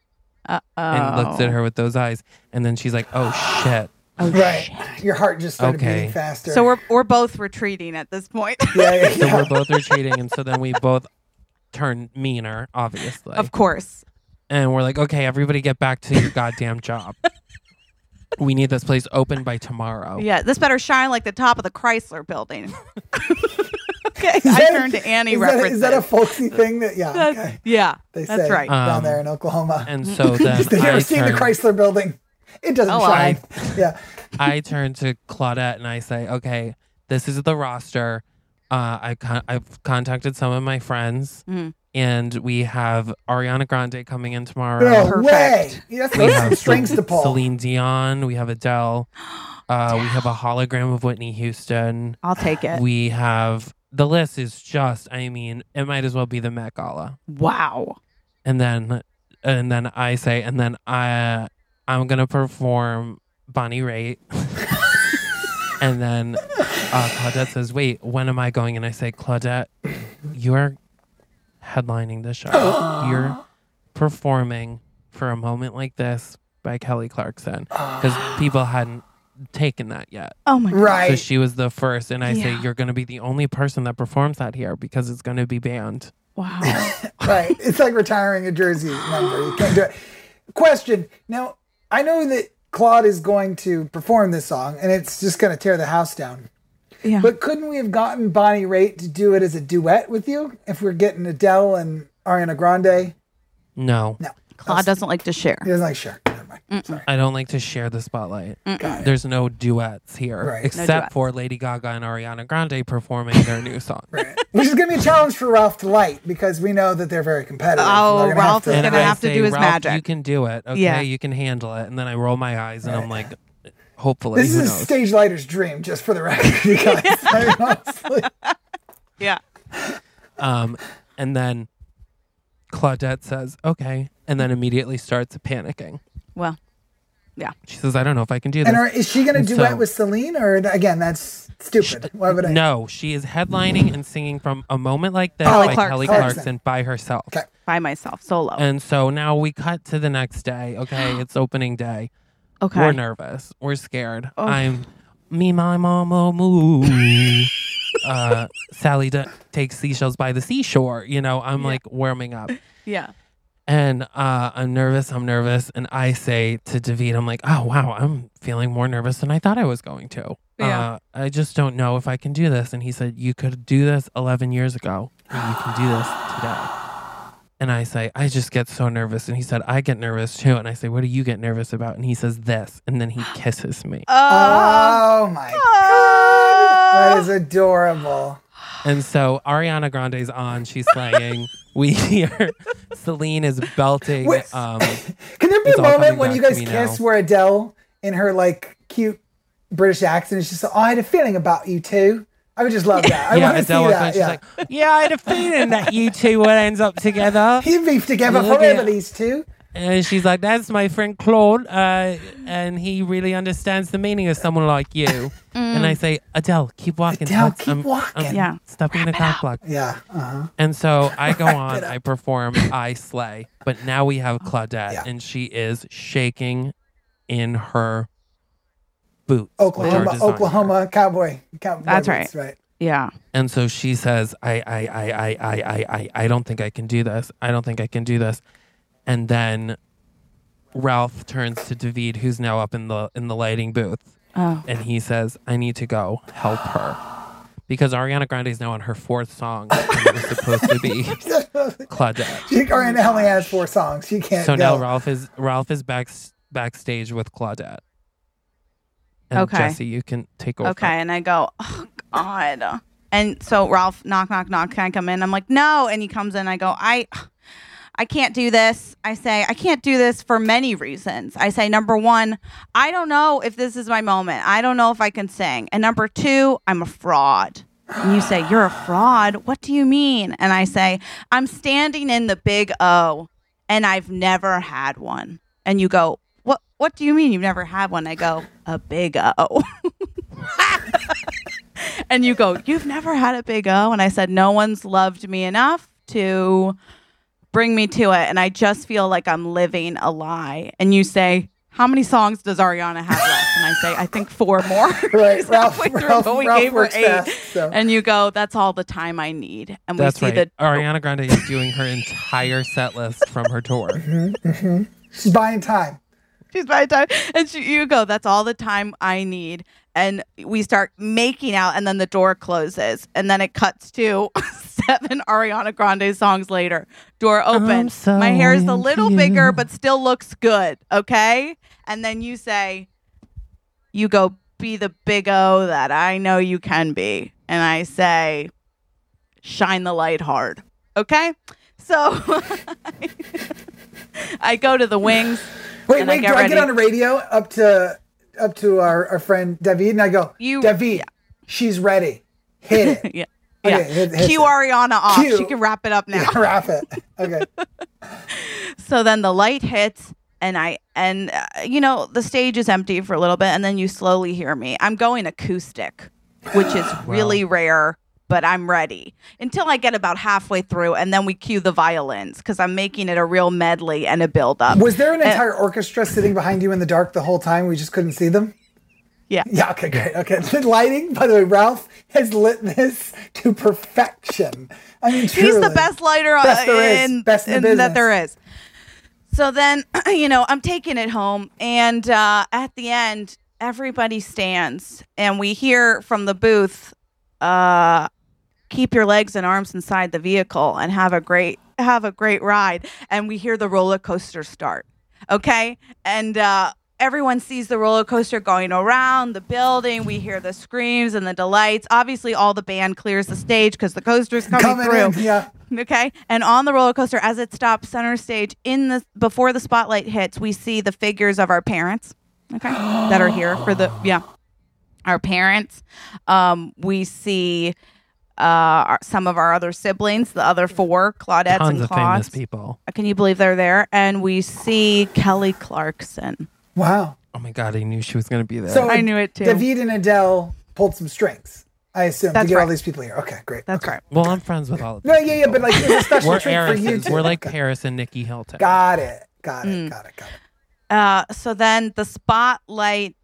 And looks at her with those eyes. And then she's like, oh, shit. Oh, Right. shit. Your heart just started Okay. beating faster. So we're both retreating at this point. yeah. So we're both retreating. And so then we both turn meaner, obviously. Of course. And we're like, okay, everybody get back to your goddamn job. We need this place open by tomorrow. Yeah, this better shine like the top of the Chrysler building. Okay, Is I that- turned to Annie is references. that a folksy thing? Yeah. Okay. Yeah, They that's say right. down there in Oklahoma. And so then Have you ever seen the turn- Chrysler building? It doesn't Oh, well. shine. Yeah. I turn to Claudette and I say, okay, this is the roster. I've contacted some of my friends, and we have Ariana Grande coming in tomorrow. No Perfect. way. Yeah, We that's have some strings to pull. Celine Dion. We have Adele. We have a hologram of Whitney Houston. I'll take it. We have the list is just. I mean, it might as well be the Met Gala. Wow. And then I say, and then I'm gonna perform Bonnie Raitt. And then Claudette says, wait, when am I going? And I say, Claudette, you're headlining the show. You're performing For a Moment Like This by Kelly Clarkson. Because people hadn't taken that yet. Oh my God. Right. So she was the first. And I say, Yeah. you're going to be the only person that performs that here because it's going to be banned. Wow. Right. It's like retiring a jersey number. You can't do it. Question. Now, I know that Claude is going to perform this song, and it's just going to tear the house down. Yeah. But couldn't we have gotten Bonnie Raitt to do it as a duet with you if we're getting Adele and Ariana Grande? No. No. Claude doesn't like to share. He doesn't like, sure. Never mind. Sorry. I don't like to share the spotlight. Got it. There's no duets here, Right. No except duets. for Lady Gaga and Ariana Grande performing their new song. Right. Which is going to be a challenge for Ralph to light because we know that they're very competitive. Oh, They're gonna Ralph have is to- gonna I have to say, do his Ralph, magic. You can do it. Okay, Yeah. you can handle it. And then I roll my eyes and I'm like, hopefully, This who is a knows? stage lighter's dream, just for the record, you guys. I mean, honestly. Yeah. And then Claudette says, okay, and then immediately starts panicking. Well, yeah. She says, I don't know if I can do this. And is she going to And duet so- with Celine? Or, again, that's stupid. Why would I? No, she is headlining and singing From a Moment Like This Kelly by Clarkson. Kelly Clarkson. Clarkson by herself. Okay. By myself, solo. And so now we cut to the next day. Okay, it's opening day. Okay. We're nervous. We're scared. Oh. I'm me, my mama, moo. Sally takes seashells by the seashore. You know, I'm like warming up. Yeah. And I'm nervous. And I say to David, I'm like, oh, wow, I'm feeling more nervous than I thought I was going to. Yeah. I just don't know if I can do this. And he said, you could do this 11 years ago. And you can do this today. And I say, I just get so nervous. And he said, I get nervous too. And I say, what do you get nervous about? And he says this. And then he kisses me. Oh my God. That is adorable. And so Ariana Grande's on. She's slaying. We hear Celine is belting. Wait, can there be a moment when you guys kiss where Adele, in her like cute British accent, is just like, I had a feeling about you too? I would just love that. I want to see that. She's like, I had a feeling that you two would end up together. You'd be together forever, these two. And she's like, that's my friend Claude, and he really understands the meaning of someone like you. And I say, Adele, keep walking. Adele, keep walking. I'm stopping the cock block. Yeah. And so I go on, I perform, I slay. But now we have Claudette, and she is shaking in her boots. Oklahoma cowboy. That's boots, right. Yeah. And so she says, I don't think I can do this. I don't think I can do this. And then Ralph turns to David, who's now up in the lighting booth. Oh. And he says, I need to go help her. Because Ariana Grande is now on her 4th song. And it was supposed to be Claudette. Ariana only has 4 songs. She can't So go. now Ralph is backstage with Claudette. And Jesse, you can take over. Okay, and I go, oh, God. And so Ralph, knock, knock, knock, can I come in? I'm like, no. And he comes in, I go, I can't do this. I say, I can't do this for many reasons. I say, number 1, I don't know if this is my moment. I don't know if I can sing. And number 2, I'm a fraud. And you say, you're a fraud? What do you mean? And I say, I'm standing in the big O, and I've never had one. And you go, what do you mean you've never had one? I go, a big O. And you go, you've never had a big O? And I said, no one's loved me enough to bring me to it. And I just feel like I'm living a lie. And you say, how many songs does Ariana have left? And I say, I think 4 more. Right. Ralph gave her 8. fast, so. And you go, that's all the time I need. And that's we see right. Ariana Grande is doing her entire set list from her tour. She's buying time. She's buying time. And you go, that's all the time I need. And we start making out, and then the door closes. And then it cuts to 7 Ariana Grande songs later. Door open. So my hair is a little bigger, but still looks good. Okay? And then you say, you go, be the big O that I know you can be. And I say, shine the light hard. Okay? So I go to the wings. Wait, do I get on the radio up to our friend David, and I go, David, she's ready. Hit it. Yeah. Okay, hit Cue it. Ariana off. She can wrap it up now. Yeah, wrap it. Okay. So then the light hits, and the stage is empty for a little bit, and then you slowly hear me. I'm going acoustic, which is really rare, but I'm ready until I get about halfway through, and then we cue the violins because I'm making it a real medley and a build-up. Was there an entire orchestra sitting behind you in the dark the whole time? We just couldn't see them? Yeah. Yeah, okay, great. Okay. The lighting, by the way, Ralph has lit this to perfection. I mean, truly. He's the best lighter best in the business that there is. So then, I'm taking it home, and at the end, everybody stands, and we hear from the booth, keep your legs and arms inside the vehicle and have a great ride. And we hear the roller coaster start. Okay. And, everyone sees the roller coaster going around the building. We hear the screams and the delights. Obviously, all the band clears the stage because the coaster's coming through. In, yeah. Okay. And on the roller coaster, as it stops center stage, before the spotlight hits, we see the figures of our parents. Okay. That are here for our parents. We see some of our other siblings, the other 4, Claudettes Tons and Claudes. of famous people. Can you believe they're there? And we see Kelly Clarkson. Wow. Oh my God, I knew she was going to be there. So I knew it too. David and Adele pulled some strings, I assume, to get all these people here. Okay, great. That's right. Well, I'm friends with all of them. No, yeah, but like it's a special treat for you too. We're like Paris and Nikki Hilton. Got it. So then the spotlight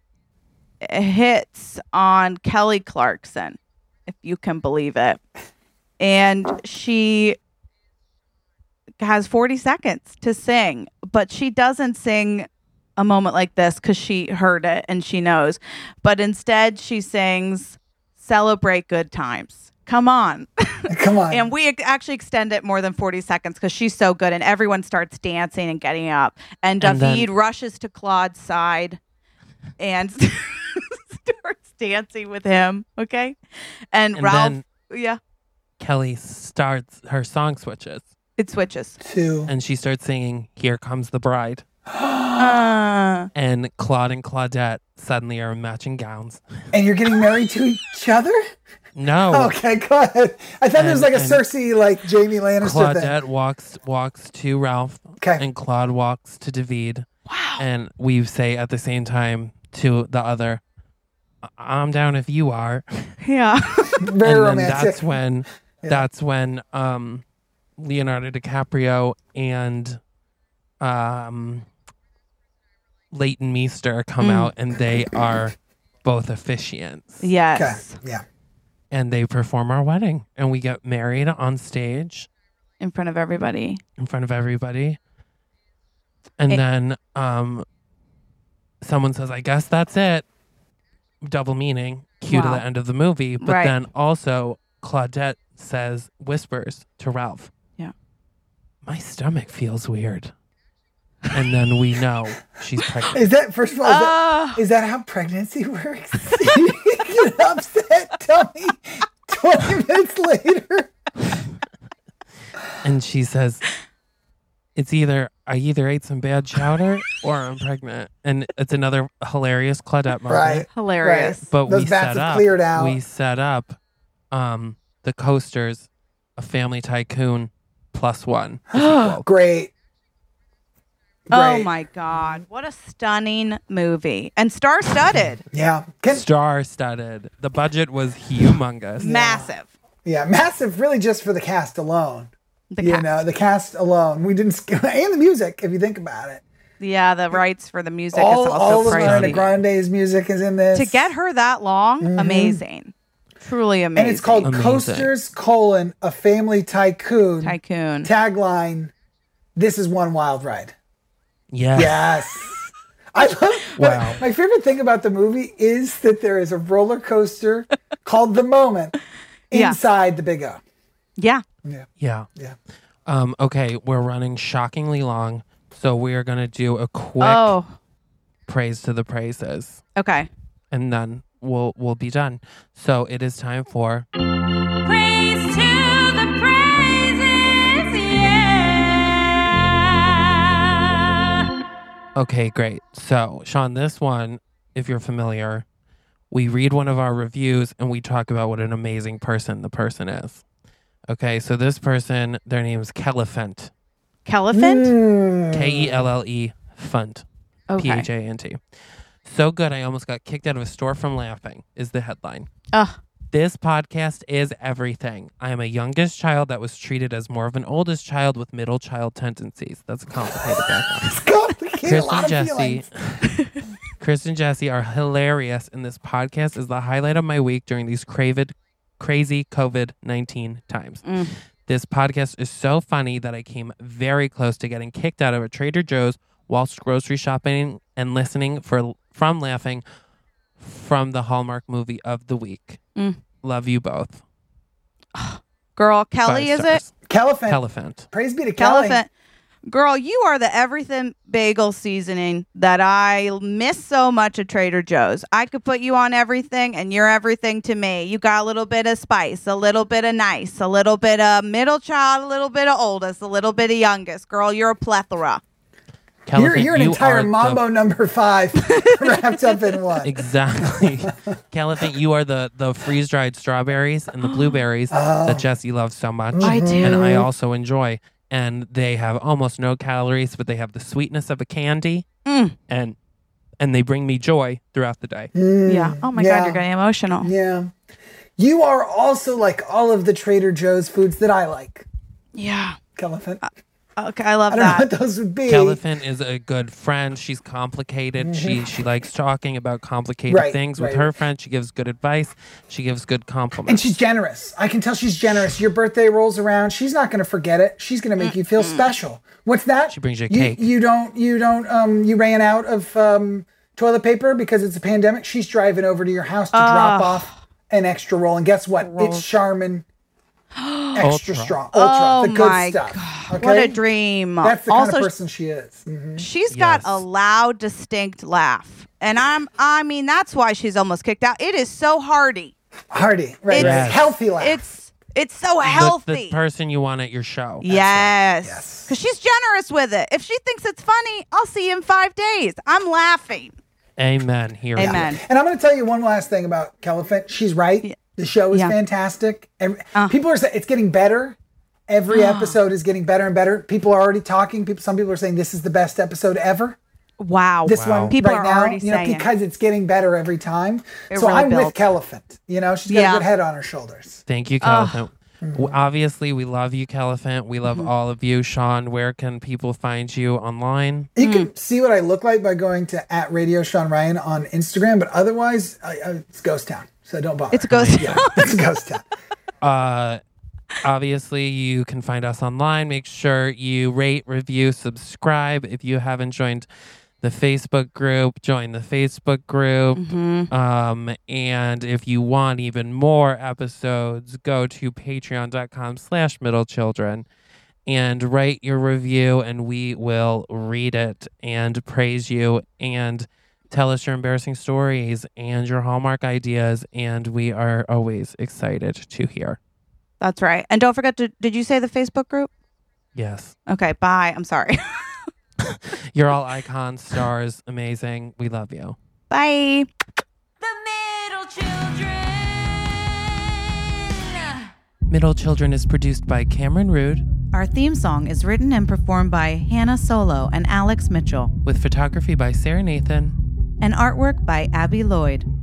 hits on Kelly Clarkson, if you can believe it. And she has 40 seconds to sing, but she doesn't sing a moment like this because she heard it and she knows. But instead she sings Celebrate Good Times. Come on. Come on. And we actually extend it more than 40 seconds because she's so good. And everyone starts dancing and getting up. And David rushes to Claude's side and starts dancing with him. Okay. And Ralph. Then Kelly starts, her song switches. It switches. And she starts singing, "Here Comes the Bride." And Claude and Claudette suddenly are in matching gowns. And you're getting married to each other? No. Okay, go ahead. I thought there was like a Cersei, like Jamie Lannister thing. Claudette walks to Ralph. Okay. And Claude walks to David. Wow. And we say at the same time to the other, "I'm down if you are." Yeah. Very romantic. That's when Leonardo DiCaprio and Leighton Meester come out, and they are both officiants. Yes. Okay. Yeah. And they perform our wedding, and we get married on stage in front of everybody. And then someone says, "I guess that's it." Double meaning, cue to the end of the movie. But then also Claudette whispers to Ralph, "Yeah, my stomach feels weird." And then we know she's pregnant. Is that, first of all, is that how pregnancy works? You get upset, tell me 20 minutes later. And she says, "It's either I ate some bad chowder or I'm pregnant." And it's another hilarious Claudette moment. Right. Hilarious. Right. But Those bats have cleared out. We set up the coasters, A Family Tycoon +1. Great. Oh my God. What a stunning movie. And star-studded. Yeah. Star-studded. The budget was humongous. Massive. Yeah, massive really just for the cast alone. The cast alone. We didn't and the music, if you think about it. Yeah, the rights for the music is all also of crazy. Ariana Grande's music is in this. To get her that long, amazing. Truly amazing. And it's called Coasters, A Family Tycoon. Tagline, "This is one wild ride." Yes. I love my favorite thing about the movie is that there is a roller coaster called The Moment inside the Big O. Yeah. Okay, we're running shockingly long, so we are going to do a quick praise to the praises. Okay. And then we'll be done. So it is time for Praise to the praises, yeah. Okay, great. So, Sean, this one, if you're familiar, we read one of our reviews and we talk about what an amazing person the person is. Okay, so this person, their name is Kellephant. Kellephant? K-E-L-L-E, Funt. Okay. P-H-A-N-T. So good, I almost got kicked out of a store from laughing, is the headline. Ugh. This podcast is everything. I am a youngest child that was treated as more of an oldest child with middle child tendencies. That's a complicated background. It's complicated. Chris and Jesse are hilarious, and this podcast is the highlight of my week during these crazy COVID-19 times. This podcast is so funny that I came very close to getting kicked out of a Trader Joe's whilst grocery shopping and listening from laughing from the Hallmark movie of the week. Love you both. Girl, Kelly, is it? Kellephant. Praise be to Kelly. Kellephant. Girl, you are the everything bagel seasoning that I miss so much at Trader Joe's. I could put you on everything and you're everything to me. You got a little bit of spice, a little bit of nice, a little bit of middle child, a little bit of oldest, a little bit of youngest. Girl, you're a plethora. You're an entire Mambo number 5 wrapped up in one. Exactly. Kellephant, you are the freeze-dried strawberries and the blueberries that Jesse loves so much. I do. And I also enjoy. And they have almost no calories, but they have the sweetness of a candy. And they bring me joy throughout the day. Yeah. Oh my God, you're getting emotional. Yeah. You are also like all of the Trader Joe's foods that I like. Yeah. Kellephant. Okay, I love I don't that. know what those would be. Kellephant is a good friend. She's complicated. She likes talking about complicated things with her friends. She gives good advice. She gives good compliments. And she's generous. I can tell she's generous. Your birthday rolls around. She's not going to forget it. She's going to make you feel special. What's that? She brings you a cake. You ran out of toilet paper because it's a pandemic. She's driving over to your house to drop off an extra role. And guess what? Roles. It's Charmin extra Ultra. strong. Ultra. Oh the good my stuff. God. Okay? What a dream. That's the Also, kind of person she is. Mhm. she's got Yes. a loud, distinct laugh. And I mean, that's why she's almost kicked out. It is so hearty. Hearty. Right. It's- right. Healthy laugh. It's so The healthy. person you want at your show. Yes. Yes. Because she's generous with it. If she thinks it's funny, I'll see you in 5 days. I'm laughing. Amen. Here. Amen. And I'm going to tell you one last thing about Caliphant. She's right. The show is Yeah. fantastic. People are saying it's getting better. Every episode is getting better and better. People are already talking. Some people are saying this is the best episode ever. Wow. This one People right are now, already saying. because it's getting better every time. It So really I'm builds. with Caliphant. She's got Yeah. a good head on her shoulders. Thank you, Caliphant. Obviously, we love you, Caliphant. We love all of you. Sean, where can people find you online? You can see what I look like by going to @Radio Sean Ryan on Instagram, but otherwise, it's Ghost Town. So don't bother. It's a ghost. Yeah, it's Ghost Town. Obviously, you can find us online. Make sure you rate, review, subscribe. If you haven't joined the Facebook group, join the Facebook group. And if you want even more episodes, go to patreon.com/middlechildren and write your review, and we will read it and praise you and tell us your embarrassing stories and your Hallmark ideas. And we are always excited to hear. That's right. And don't forget to, did you say the Facebook group? Yes. Okay, bye. I'm sorry. You're all icons, stars, amazing. We love you. Bye. The middle children. Middle Children is produced by Cameron Rood Our theme song is written and performed by Hannah Solo and Alex Mitchell, with photography by Sarah Nathan. and artwork by Abby Lloyd.